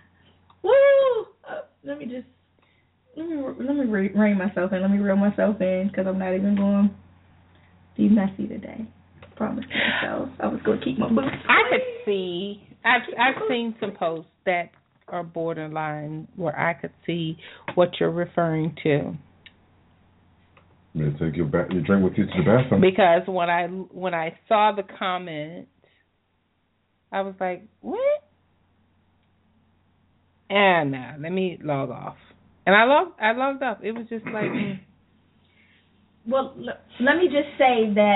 let me rein myself in. Let me reel myself in because I'm not even going to be messy today. I promised myself I was going to keep my boots. I could see. I've seen some posts that are borderline where I could see what you're referring to. You better take your drink with you to the bathroom. Because when I saw the comment, I was like, what? And now let me log off. And I logged off. It was just like. Well, let me just say that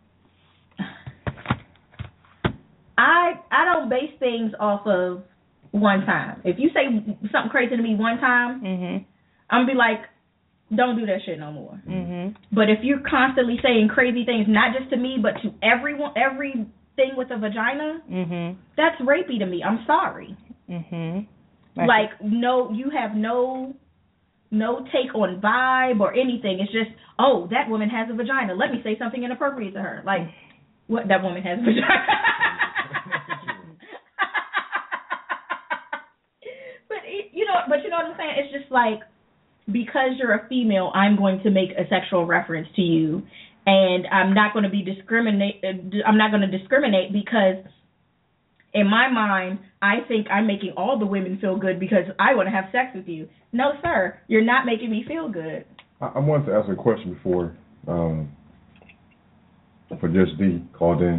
I don't base things off of one time. If you say something crazy to me one time, I'm gonna be like, don't do that shit no more. But if you're constantly saying crazy things, not just to me, but to everyone, everything with a vagina, that's rapey to me. I'm sorry. Like, no, you have no take on vibe or anything. It's just, oh, that woman has a vagina. Let me say something inappropriate to her. Like, what? That woman has a vagina. But you know what I'm saying? It's just like, because you're a female, I'm going to make a sexual reference to you, and I'm not going to discriminate because in my mind, I think I'm making all the women feel good because I want to have sex with you. No, sir, you're not making me feel good. I wanted to ask a question before for Just D called in.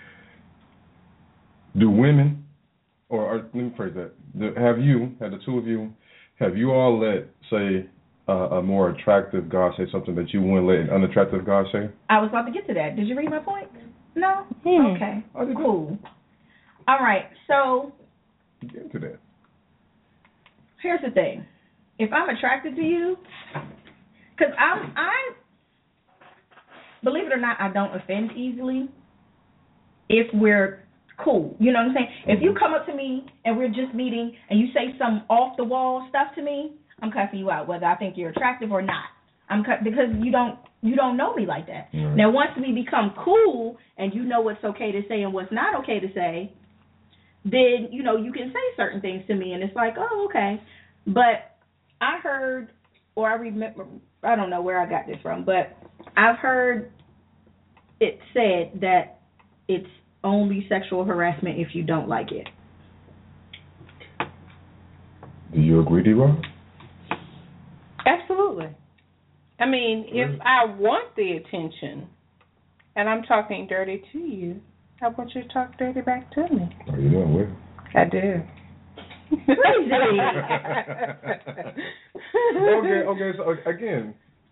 Do women, or let me phrase that, have the two of you, have you all let, say, a more attractive guy say something that you wouldn't let an unattractive guy say? I was about to get to that. Did you read my point? No? Okay. Cool. All right. So, get into that. Here's the thing. If I'm attracted to you, because I believe it or not, I don't offend easily if we're cool. You know what I'm saying? If you come up to me and we're just meeting and you say some off-the-wall stuff to me, I'm cussing you out, whether I think you're attractive or not. Because you don't know me like that. Right. Now, once we become cool and you know what's okay to say and what's not okay to say, then, you know, you can say certain things to me, and it's like, oh, okay. But I heard, or I remember, I don't know where I got this from, but I've heard it said that it's only sexual harassment if you don't like it. Do you agree, D-Rob? Absolutely. I mean, if I want the attention and I'm talking dirty to you, I want you to talk dirty back to me. Are you doing well? I do. Okay. So again,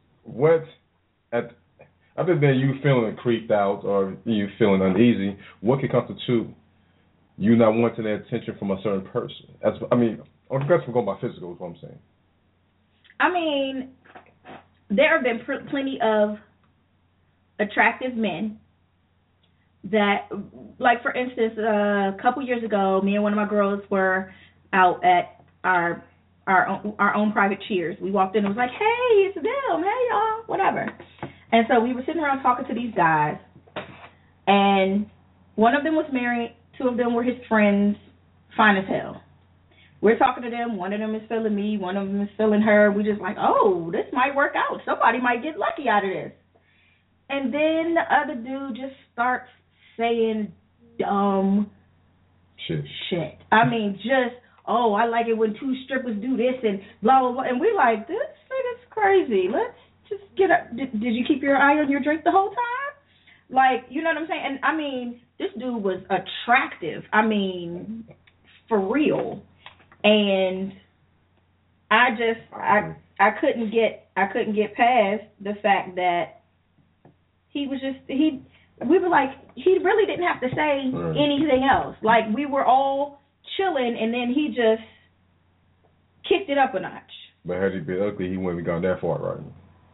other than you feeling creeped out or you feeling uneasy, what can constitute you not wanting that attention from a certain person? I guess we're going by physical is what I'm saying. I mean, there have been plenty of attractive men that, like, for instance, a couple years ago, me and one of my girls were out at our own private cheers. We walked in and was like, hey, it's them, hey, y'all, whatever. And so we were sitting around talking to these guys, and one of them was married, two of them were his friends, fine as hell. We're talking to them, one of them is feeling me, one of them is feeling her. We just like, oh, this might work out. Somebody might get lucky out of this. And then the other dude just starts saying dumb shit. I mean, just, oh, I like it when two strippers do this and blah, blah, blah. And we're like, this nigga's crazy. Let's just get up. Did you keep your eye on your drink the whole time? Like, you know what I'm saying? And, I mean, this dude was attractive. I mean, for real. And I couldn't get past the fact that he was just, we were like, he really didn't have to say anything else. Like, we were all chilling, and then he just kicked it up a notch. But had he been ugly, he wouldn't have gone that far, right?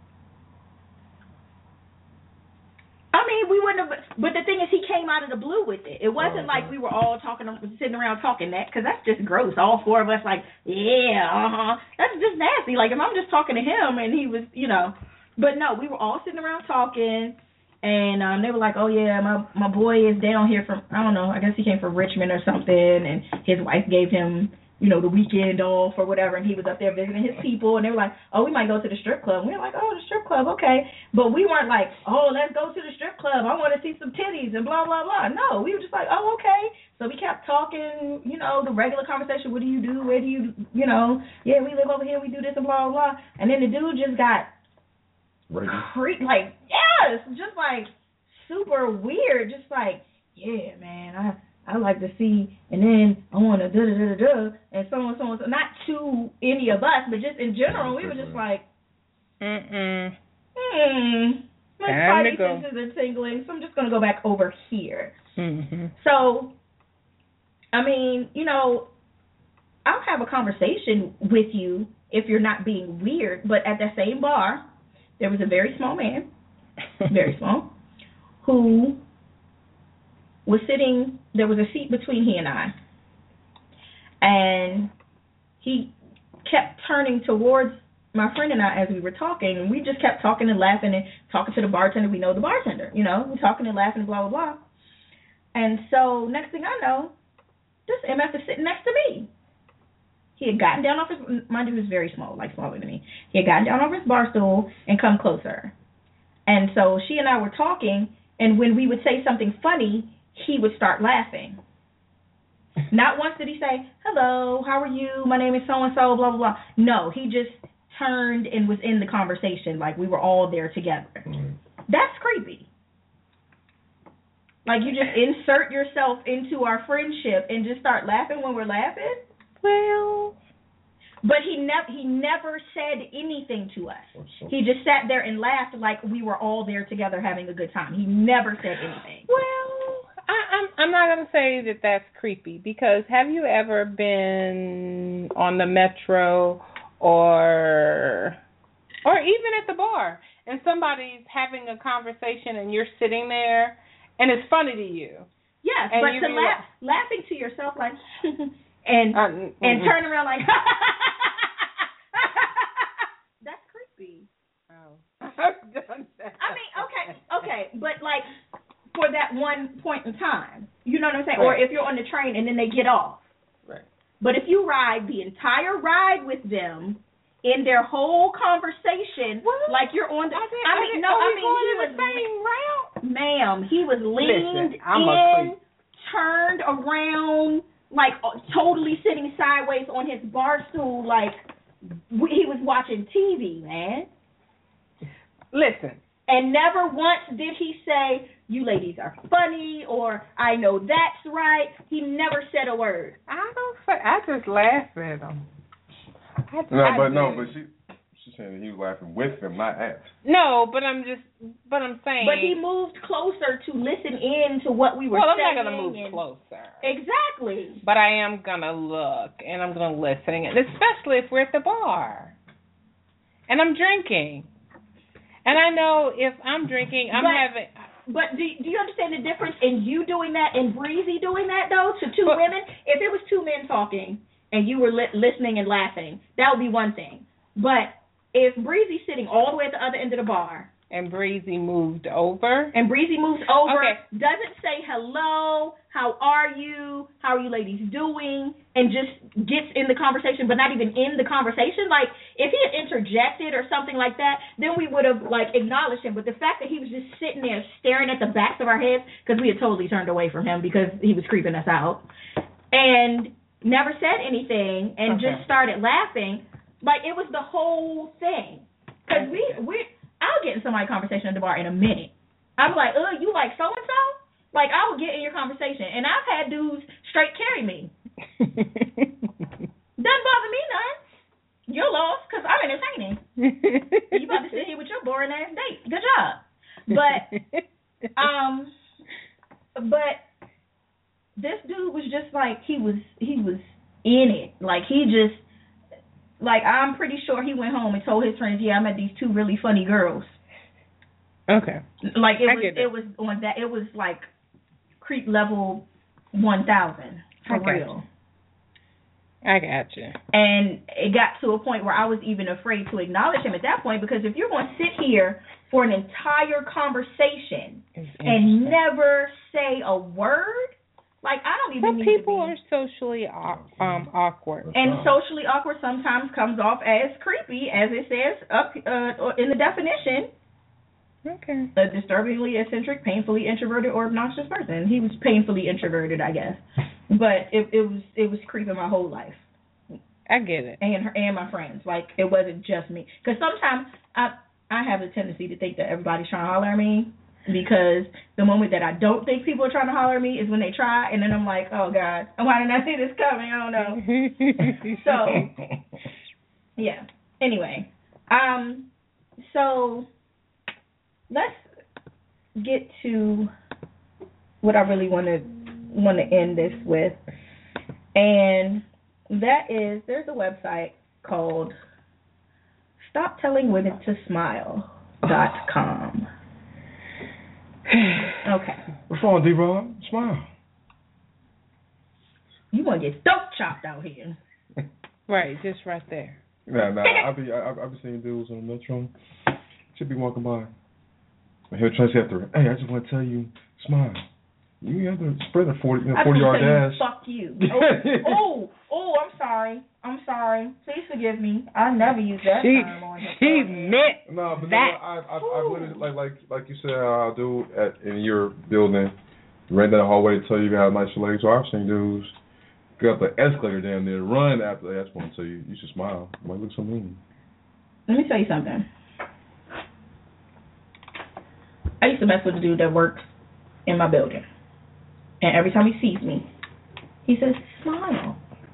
I mean, we wouldn't have, but the thing is, he came out of the blue with it. It wasn't like we were all sitting around talking that, because that's just gross. All four of us like, yeah, that's just nasty. Like, if I'm just talking to him and he was, but no, we were all sitting around talking, and they were like, oh yeah, my boy is down here from, I don't know, I guess he came from Richmond or something, and his wife gave him, the weekend off or whatever, and he was up there visiting his people, and they were like, oh, we might go to the strip club. And we were like, oh, the strip club, okay. But we weren't like, oh, let's go to the strip club. I want to see some titties and blah, blah, blah. No, we were just like, oh, okay. So we kept talking, the regular conversation. What do you do? Where do you, yeah, we live over here. We do this and blah, blah, blah. And then the dude just got like, yes, just like super weird. Just like, yeah, man, I like to see, and then I want to da-da-da-da-da, and so on, not to any of us, but just in general, we were just like, my spidey senses are tingling, so I'm just going to go back over here. Mm-hmm. So, I mean, I'll have a conversation with you if you're not being weird, but at that same bar, there was a very small man, very small, who was sitting, there was a seat between he and I, and he kept turning towards my friend and I as we were talking, and we just kept talking and laughing and talking to the bartender. We know the bartender, we're talking and laughing and blah, blah, blah. And so next thing I know, this MF is sitting next to me. He had gotten down off his, mind you, he was very small, like smaller than me. He had gotten down off his bar stool and come closer. And so she and I were talking, and when we would say something funny, he would start laughing. Not once did he say, hello, how are you? My name is so-and-so, blah, blah, blah. No, he just turned and was in the conversation like we were all there together. That's creepy. Like, you just insert yourself into our friendship and just start laughing when we're laughing? Well, but he never said anything to us. He just sat there and laughed like we were all there together having a good time. He never said anything. Well, I'm not going to say that that's creepy, because have you ever been on the metro or even at the bar and somebody's having a conversation and you're sitting there and it's funny to you? Yes, but to laughing to yourself like and turn around like that's creepy. Oh, I've done that. I mean, okay, but like for that one point in time, you know what I'm saying? Right. Or if you're on the train and then they get off. Right. But if you ride the entire ride with them in their whole conversation, like you're on the, he was the same route. Ma'am, he was leaned in, turned around, like totally sitting sideways on his bar stool, like he was watching TV, man. Listen. And never once did he say, you ladies are funny, or I know that's right. He never said a word. I just laughed at him. But she's saying that he was laughing with him, not at. No, but I'm saying. But he moved closer to listen in to what we were saying. Well, I'm not going to move closer. Exactly. But I am going to look, and I'm going to listen, and especially if we're at the bar. And I'm drinking. And I know if I'm drinking, having... But do you understand the difference in you doing that and Breezy doing that, though, to two women? If it was two men talking and you were listening and laughing, that would be one thing. But if Breezy's sitting all the way at the other end of the bar... And Breezy moved over? Okay. Doesn't say hello, how are you ladies doing, and just gets in the conversation, but not even in the conversation. Like, if he had interjected or something like that, then we would have, like, acknowledged him. But the fact that he was just sitting there staring at the backs of our heads, because we had totally turned away from him because he was creeping us out, and never said anything, and just started laughing, like, it was the whole thing. Because I'll get in somebody's conversation at the bar in a minute. I'm like, you like so-and-so? Like, I will get in your conversation. And I've had dudes straight carry me. Doesn't bother me none. You're lost because I'm entertaining. You about to sit here with your boring-ass date. Good job. But, in it. Like, he just, like, I'm pretty sure he went home and told his friends, yeah, I met these 2 really funny girls. Okay. Like, it was on that, it was like creep level 1,000 for real. I got you. And it got to a point where I was even afraid to acknowledge him at that point, because if you're going to sit here for an entire conversation and never say a word, like, I don't even need to be. Some people are socially awkward. And socially awkward sometimes comes off as creepy, as it says up in the definition. Okay. A disturbingly eccentric, painfully introverted, or obnoxious person. He was painfully introverted, I guess. But it was creeping my whole life. I get it. And my friends. Like, it wasn't just me. Because sometimes I have a tendency to think that everybody's trying to holler at me. Because the moment that I don't think people are trying to holler at me is when they try, and then I'm like, oh God, why didn't I see this coming? I don't know. So, yeah. Anyway, so let's get to what I really want to end this with, and that is, there's a website called StopTellingWomenToSmile.com. Okay. What's wrong, D-Rob? Smile. You want to get dope chopped out here. Right, just right there. Nah, I be seeing dudes on the metro. Should be walking by. And he'll try to say after, hey, I just want to tell you, smile. You have to spread a 40-yard dash. Fuck you. I'm sorry. Please forgive me. I never use that term on here. She meant no, but that. I literally, like you said, I'll do in your building, ran down the hallway to tell you how nice your legs are. I've seen dudes go up the escalator down there, run after the point, so you should smile. Why look so mean? Let me tell you something. I used to mess with a dude that works in my building. And every time he sees me, he says, smile.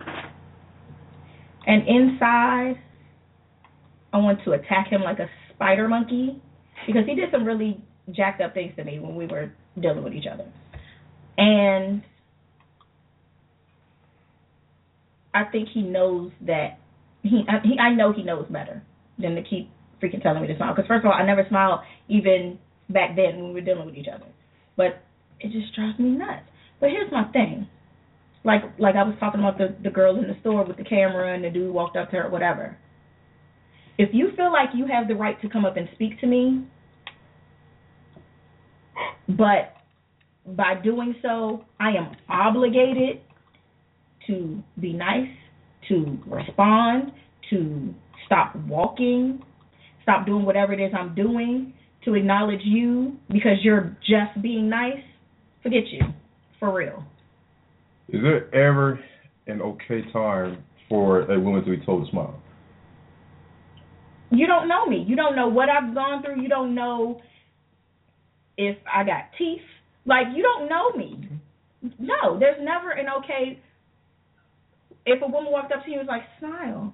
And inside, I want to attack him like a spider monkey, because he did some really jacked up things to me when we were dealing with each other. And I think he knows that, I know he knows better than to keep freaking telling me to smile. Because first of all, I never smiled even back then when we were dealing with each other. But it just drives me nuts. But here's my thing. Like I was talking about the girl in the store with the camera and the dude walked up to her, whatever. If you feel like you have the right to come up and speak to me, but by doing so, I am obligated to be nice, to respond, to stop walking, stop doing whatever it is I'm doing, to acknowledge you because you're just being nice, forget you, for real. Is there ever an okay time for a woman to be told to smile? You don't know me. You don't know what I've gone through. You don't know if I got teeth. Like, you don't know me. No, there's never an okay. If a woman walked up to you and was like, smile.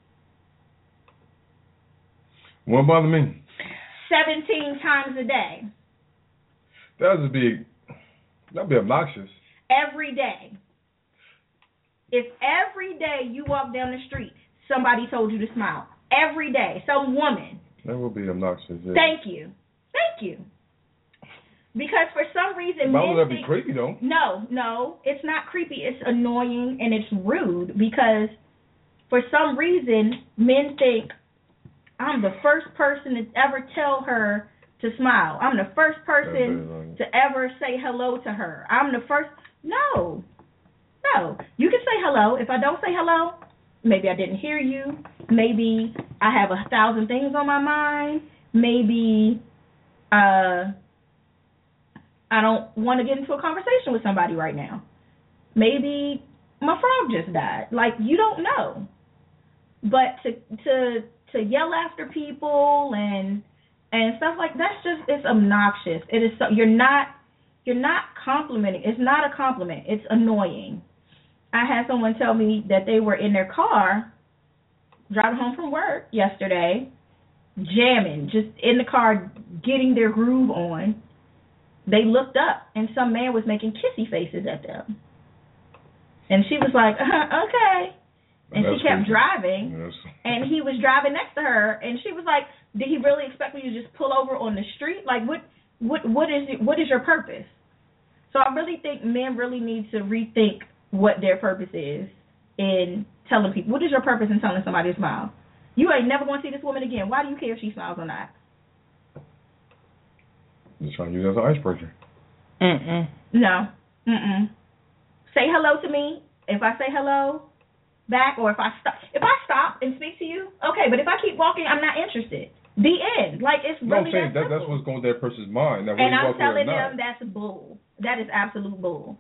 Won't bother me. 17 times a day. That'd be obnoxious. Every day. If every day you walk down the street, somebody told you to smile. Every day. Some woman. That would be obnoxious. Yeah. Thank you. Because for some reason, why would that be creepy, though? No, it's not creepy. It's annoying and it's rude because for some reason, men think I'm the first person to ever tell her to smile. I'm the first person to ever say hello to her. I'm the first. No. You can say hello. If I don't say hello, maybe I didn't hear you. Maybe I have 1,000 things on my mind. Maybe I don't want to get into a conversation with somebody right now. Maybe my frog just died. Like, you don't know. But to yell after people and stuff like that's just, it's obnoxious. It is so, you're not complimenting. It's not a compliment. It's annoying. I had someone tell me that they were in their car driving home from work yesterday, jamming, just in the car, getting their groove on. They looked up, and some man was making kissy faces at them. And she was like, okay. And she kept driving, Yes. and he was driving next to her, and she was like, did he really expect me to just pull over on the street? Like, what is your purpose? So I really think men really need to rethink what their purpose is in telling people. What is your purpose in telling somebody to smile? You ain't never going to see this woman again. Why do you care if she smiles or not? Just trying to use it as an icebreaker. No. Say hello to me. If I say hello back, or if I stop and speak to you, okay. But if I keep walking, I'm not interested. The end. Like, it's really I'm saying that that's what's going to that person's mind. Now, and I'm telling them that's bull. That is absolute bull.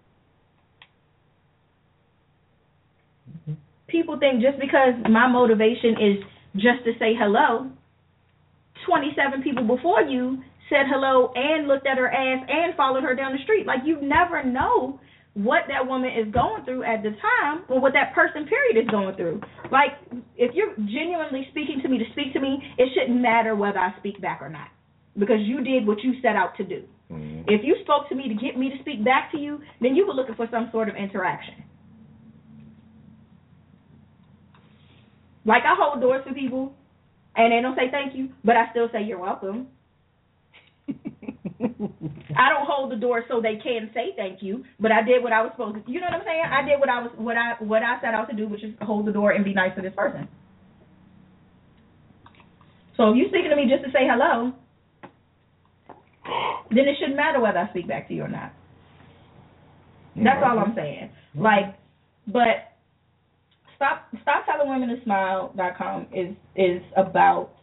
People think just because my motivation is just to say hello, 27 people before you said hello and looked at her ass and followed her down the street. Like, you never know what that woman is going through at the time, or what that person, period, is going through. Like, if you're genuinely speaking to me to speak to me, it shouldn't matter whether I speak back or not, because you did what you set out to do. If you spoke to me to get me to speak back to you, then you were looking for some sort of interaction. Like, I hold doors for people, and they don't say thank you, but I still say you're welcome. I don't hold the door so they can say thank you, but I did what I was supposed to. You know what I'm saying? I did what I set out to do, which is hold the door and be nice to this person. So if you're speaking to me just to say hello, then it shouldn't matter whether I speak back to you or not. That's all I'm saying. Like, but stop telling women to smile.com is about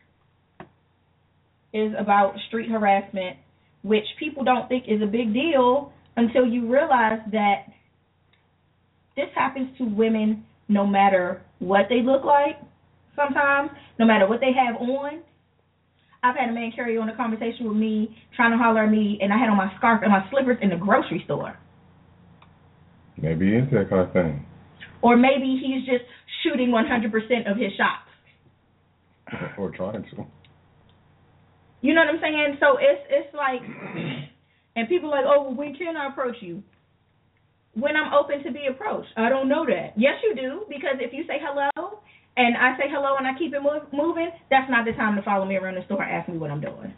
street harassment, which people don't think is a big deal until you realize that this happens to women no matter what they look like sometimes, no matter what they have on. I've had a man carry on a conversation with me, trying to holler at me, and I had on my scarf and my slippers in the grocery store. Maybe into that kind of thing. Or maybe he's just shooting 100% of his shots. Or trying to. You know what I'm saying? So it's like, and people are like, oh, well, when can I approach you? When I'm open to be approached. I don't know that. Yes, you do, because if you say hello, and I say hello and I keep it moving, that's not the time to follow me around the store and ask me what I'm doing.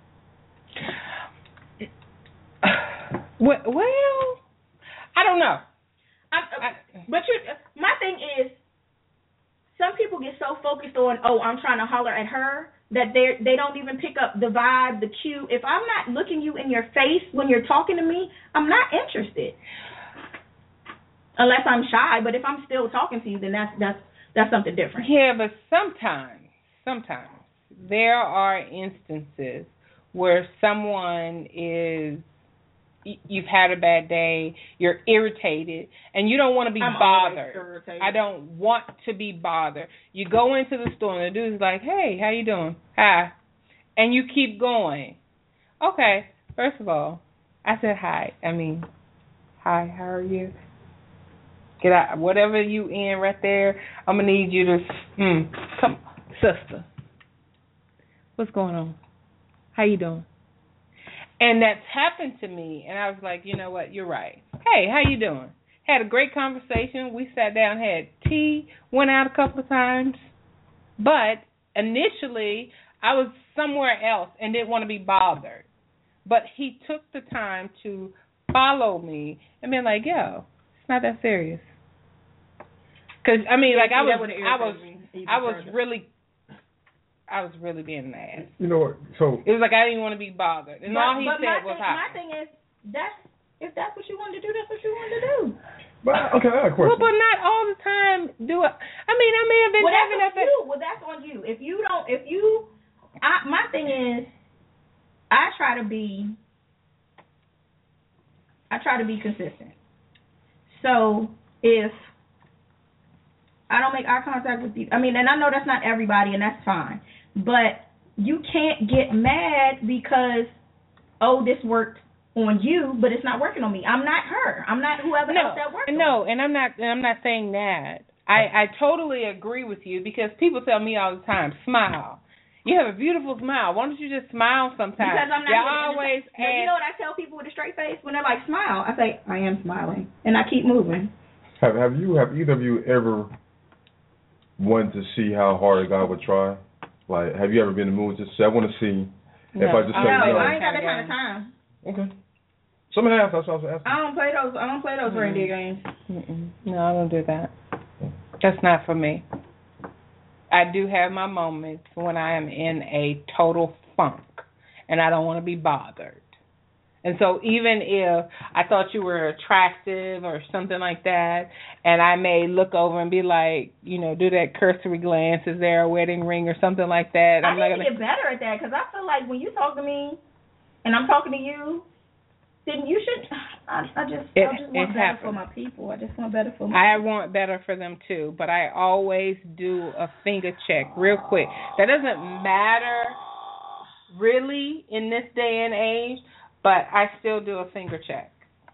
Well, I don't know. But my thing is, some people get so focused on, oh, I'm trying to holler at her, that they don't even pick up the vibe, the cue. If I'm not looking you in your face when you're talking to me, I'm not interested. Unless I'm shy, but if I'm still talking to you, then that's something different. Yeah, but sometimes there are instances where someone is, you've had a bad day, you're irritated, and you don't want to be bothered. I don't want to be bothered. You go into the store and the dude's like, hey, how you doing? Hi. And you keep going. Okay, first of all, I said hi. Hi, how are you? Get out. Whatever you in right there, I'm going to need you to, come, sister. What's going on? How you doing? And that's happened to me, and I was like, you know what, you're right. Hey, how you doing? Had a great conversation. We sat down, had tea, went out a couple of times. But initially, I was somewhere else and didn't want to be bothered. But he took the time to follow me and be like, yo, it's not that serious. Because, I was really being an ass. You know what? So it was like I didn't want to be bothered, and all he said was hi. My thing is, if that's what you wanted to do, that's what you wanted to do. But okay, I have a question. Well, but not all the time. I may have been having that. Well, that's on you. My thing is, I try to be consistent. So if I don't make eye contact with you, and I know that's not everybody, and that's fine. But you can't get mad because, oh, this worked on you, but it's not working on me. I'm not her. I'm not whoever else that worked on. No, and I'm not saying that. I totally agree with you, because people tell me all the time, smile. You have a beautiful smile. Why don't you just smile sometimes? Because I'm not always you know what I tell people with a straight face when they're like, smile? I say, I am smiling. And I keep moving. Have either of you ever wanted to see how hard a guy would try? Like, have you ever been in the mood to say, I want to see if I just say no? I ain't got that kind of time. Okay. Some have. That's what I was asking. I don't play those reindeer games. No, I don't do that. That's not for me. I do have my moments when I am in a total funk and I don't want to be bothered. And so even if I thought you were attractive or something like that, and I may look over and be like, you know, do that cursory glance, is there a wedding ring or something like that? I need to get better at that because I feel like when you talk to me and I'm talking to you, then you should. I just want better for my people. I just want better for my people. I want better for them too, but I always do a finger check real quick. That doesn't matter really in this day and age, but I still do a finger check.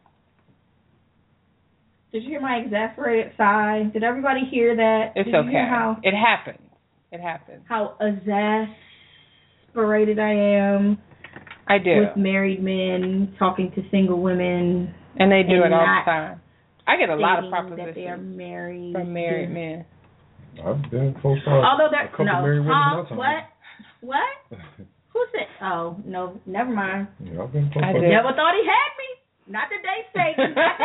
Did you hear my exasperated sigh? Did everybody hear that? It's Did okay. You hear how, it happens. It happens. How exasperated I am. I do. With married men talking to single women. And they do it all the time. I get a lot of propositions that they are married from married men. I've been close to although that's a couple married women in my time. What? Who said? Oh, no, never mind. Yeah, I've been close. I never thought he had me. Not today, Satan. Not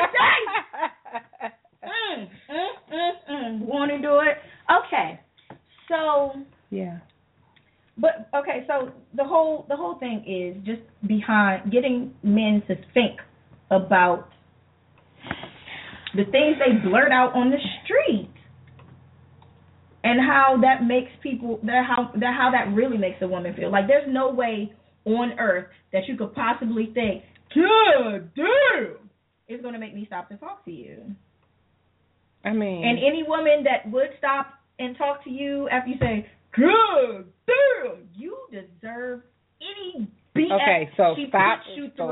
today. Want to do it? Okay. So. Yeah. But okay, so the whole thing is just behind getting men to think about the things they blurt out on the street and how that makes people how that really makes a woman feel. Like there's no way on earth that you could possibly think, God damn, it's gonna make me stop to talk to you. I mean, and any woman that would stop and talk to you after you say, God damn, you deserve any BS. Okay, so stop.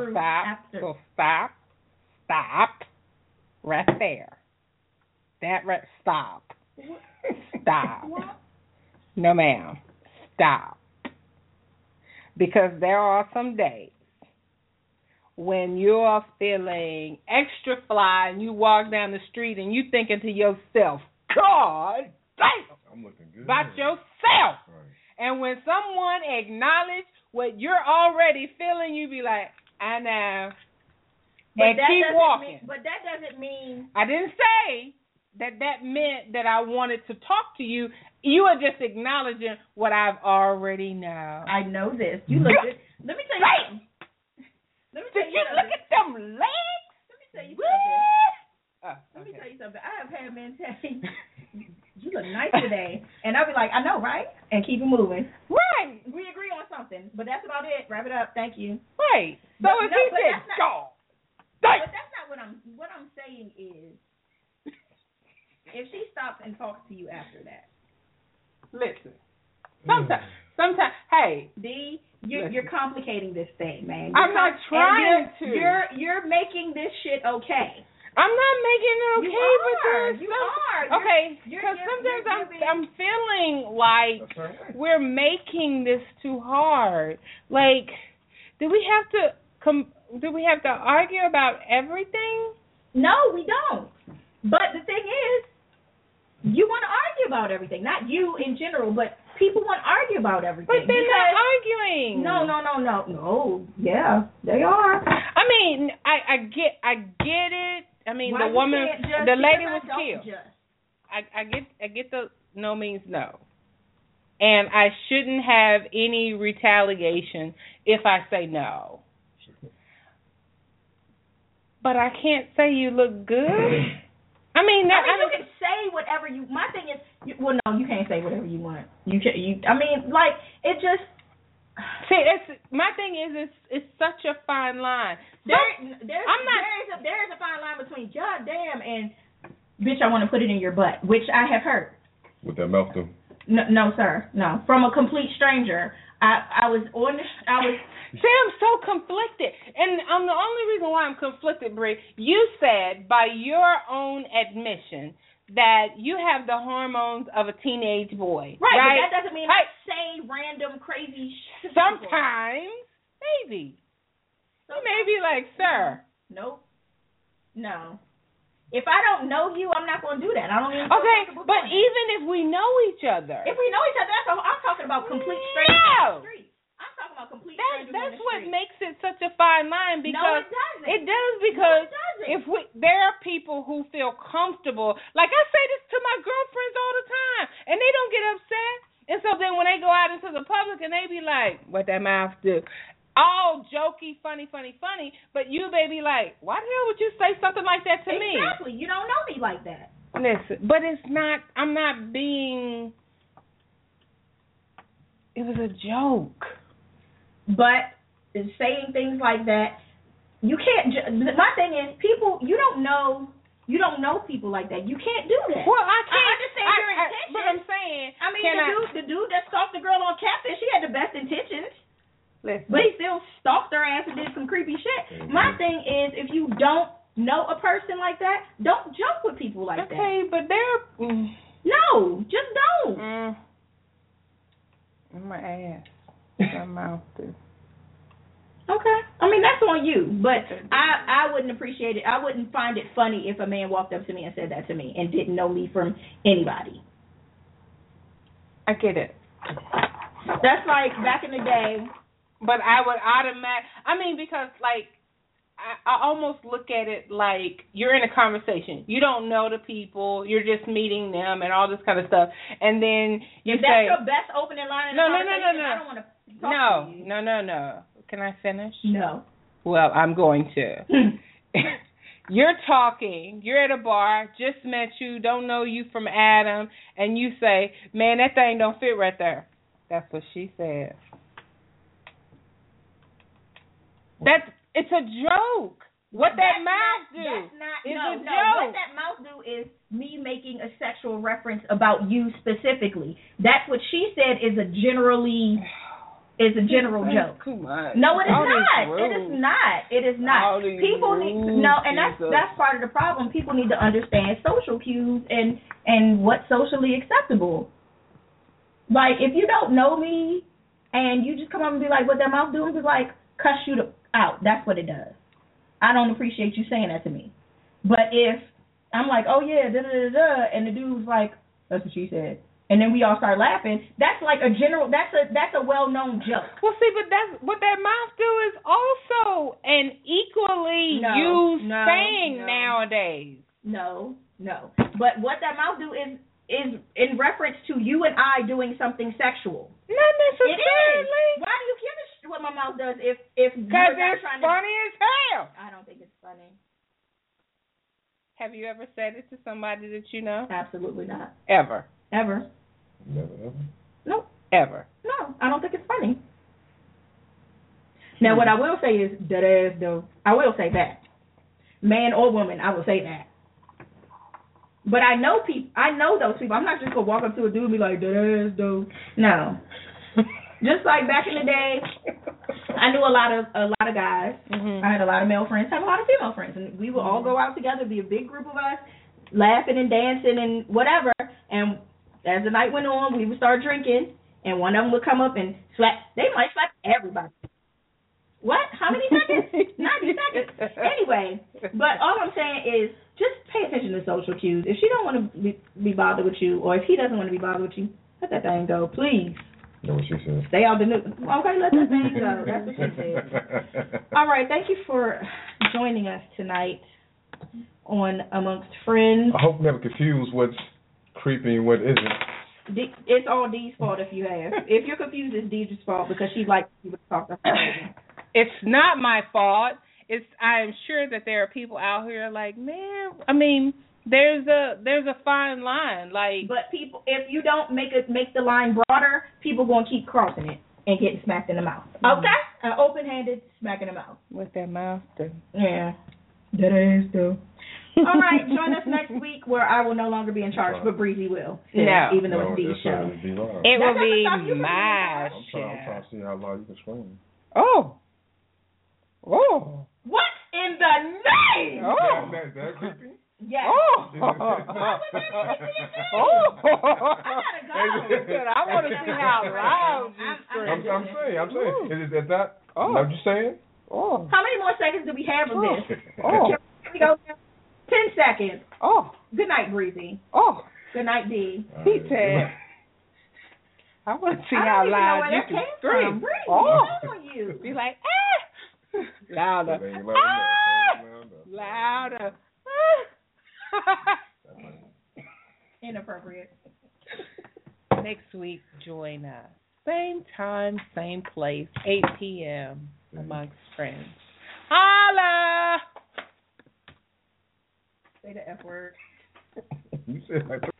Stop. Right there. Stop. Stop. What? No, ma'am. Stop. Because there are some days when you're feeling extra fly and you walk down the street and you thinking to yourself, God damn, I'm looking good about yourself. Right. And when someone acknowledge what you're already feeling, you be like, I know. And keep walking. But that doesn't mean... I didn't say that meant that I wanted to talk to you. You are just acknowledging what I've already known. I know this. You look good. Let me tell you something. Did you look at them legs? Let me tell you something. Let me tell you something. I have had men tell me, you look nice today. And I'll be like, I know, right? And keep it moving. Right. We agree on something. But that's about it. Wrap it up. Thank you. Right. So if he said, go. But that's not what I'm saying is, if she stops and talks to you after that. Listen. Sometimes, hey. D, you're complicating this thing, man. I'm not trying to. You're making this shit okay. I'm not making it okay, You are. Okay, because sometimes I'm feeling like we're making this too hard. Like, do we have to argue about everything? No, we don't. But the thing is, you want to argue about everything. Not you in general, but people want to argue about everything. But they're not arguing. No. Yeah, they are. I mean, I get it. I mean, the woman, the lady was killed. I get the no means no. And I shouldn't have any retaliation if I say no. But I can't say you look good. I mean, you can say whatever you. My thing is, well, no, you can't say whatever you want. I mean, like it just. See, my thing is, it's such a fine line. There is a fine line between God damn and bitch, I want to put it in your butt, which I have heard. With that mouth though. No, sir, no. From a complete stranger. I was. See, I'm so conflicted, and I'm the only reason why I'm conflicted, Bree. You said by your own admission that you have the hormones of a teenage boy. Right, right? but that doesn't mean I say random crazy shit. Sometimes, maybe. You may be like, sir. Nope. No. If I don't know you, I'm not going to do that. I don't even. Okay, but even if we know each other. If we know each other, I'm talking about complete strangers on the street. I'm talking about complete strangers on the street. That's what makes it such a fine line because no, it doesn't. It does because no, it if there are people who feel comfortable. Like I say this to my girlfriends all the time, and they don't get upset. And so then when they go out into the public and they be like, "What that mouth do?" All jokey, funny, but you, baby, like, why the hell would you say something like that to me? Exactly. You don't know me like that. Listen, but it's not, I'm not being, it was a joke. But saying things like that, you can't, my thing is, people, you don't know people like that. You can't do that. Well, I can't. I understand your intentions. But I'm saying, I mean, the dude that stalked the girl on Catfish, he had the best intentions. Listen. But he still stalked her ass and did some creepy shit. Mm-hmm. My thing is, if you don't know a person like that, don't joke with people like that. Okay, but they're... No, just don't. My ass. My mouth is... Okay. I mean, that's on you. But I wouldn't appreciate it. I wouldn't find it funny if a man walked up to me and said that to me and didn't know me from anybody. I get it. That's like back in the day... But I would because, like, I almost look at it like you're in a conversation. You don't know the people. You're just meeting them and all this kind of stuff. And then you if say... that's your best opening line in the conversation, I don't want to talk to you. No. Can I finish? No. Well, I'm going to. You're talking. You're at a bar. Just met you. Don't know you from Adam. And you say, man, that thing don't fit right there. That's what she said. It's a joke. What that mouth do is a joke. What that mouth do is me making a sexual reference about you specifically. That's what she said is a general joke. Too much. No, it is not. It is not. It is not. People need and that's part of the problem. People need to understand social cues and what's socially acceptable. Like if you don't know me and you just come up and be like, "What that mouth do?" I'm just like, cuss you out. That's what it does. I don't appreciate you saying that to me. But if I'm like, oh yeah, and the dude's like, that's what she said, and then we all start laughing, that's like a general, that's a well-known joke. Well, see, but that's what that mouth do is also an equally used saying nowadays. No. But what that mouth do is in reference to you and I doing something sexual. Not necessarily. It is. Why do you give a shit what my mouth does if because it's funny as hell. I don't think it's funny. Have you ever said it to somebody that you know? Absolutely not. Ever. Never ever. No. Ever. No, I don't think it's funny. Now, what I will say is that ass though. I will say that. Man or woman, I will say that. But I know those people. I'm not just gonna walk up to a dude and be like, that ass though. No. Just like back in the day, I knew a lot of guys. Mm-hmm. I had a lot of male friends, have a lot of female friends, and we would all go out together, be a big group of us, laughing and dancing and whatever. And as the night went on, we would start drinking, and one of them would come up and slap. They might slap everybody. What? How many seconds? 90 seconds. Anyway, but all I'm saying is just pay attention to social cues. If she don't want to be bothered with you, or if he doesn't want to be bothered with you, let that thing go, please. That's what she said. Stay out the news. Okay, let that thing go. That's what she said. All right, thank you for joining us tonight on Amongst Friends. I hope you never confuse what's creepy and what isn't. It's all Dee's fault if you have. If you're confused, it's Dee's fault because she likes people to talk to her. It's not my fault. I'm sure that there are people out here like, man, I mean, there's a fine line. Like, but people, if you don't make the line broader, people gonna keep crossing it and getting smacked in the mouth. Mm-hmm. Okay, an open-handed smack in the mouth. With that mouth, though. Yeah, that ass though. All right, join us next week where I will no longer be in charge, but Breezy will. No, even though it's Dee's show. It will be my show. I'm trying to see how loud you can scream. Oh. What in the name? Oh. That creepy? Yes. Oh. Oh. I want to see how loud you scream. I'm saying. Is it that? Oh. What you saying? Oh. How many more seconds do we have of this? Oh. Here we go. 10 seconds. Oh. Good night, Breezy. Oh. Good night, D. He said, I want to see how loud you can scream. Oh. You. Be like, ah. Louder. Ah. Louder. Inappropriate. Next week, join us. Same time, same place, 8 p.m. amongst friends. Holla! Say the F word. You said like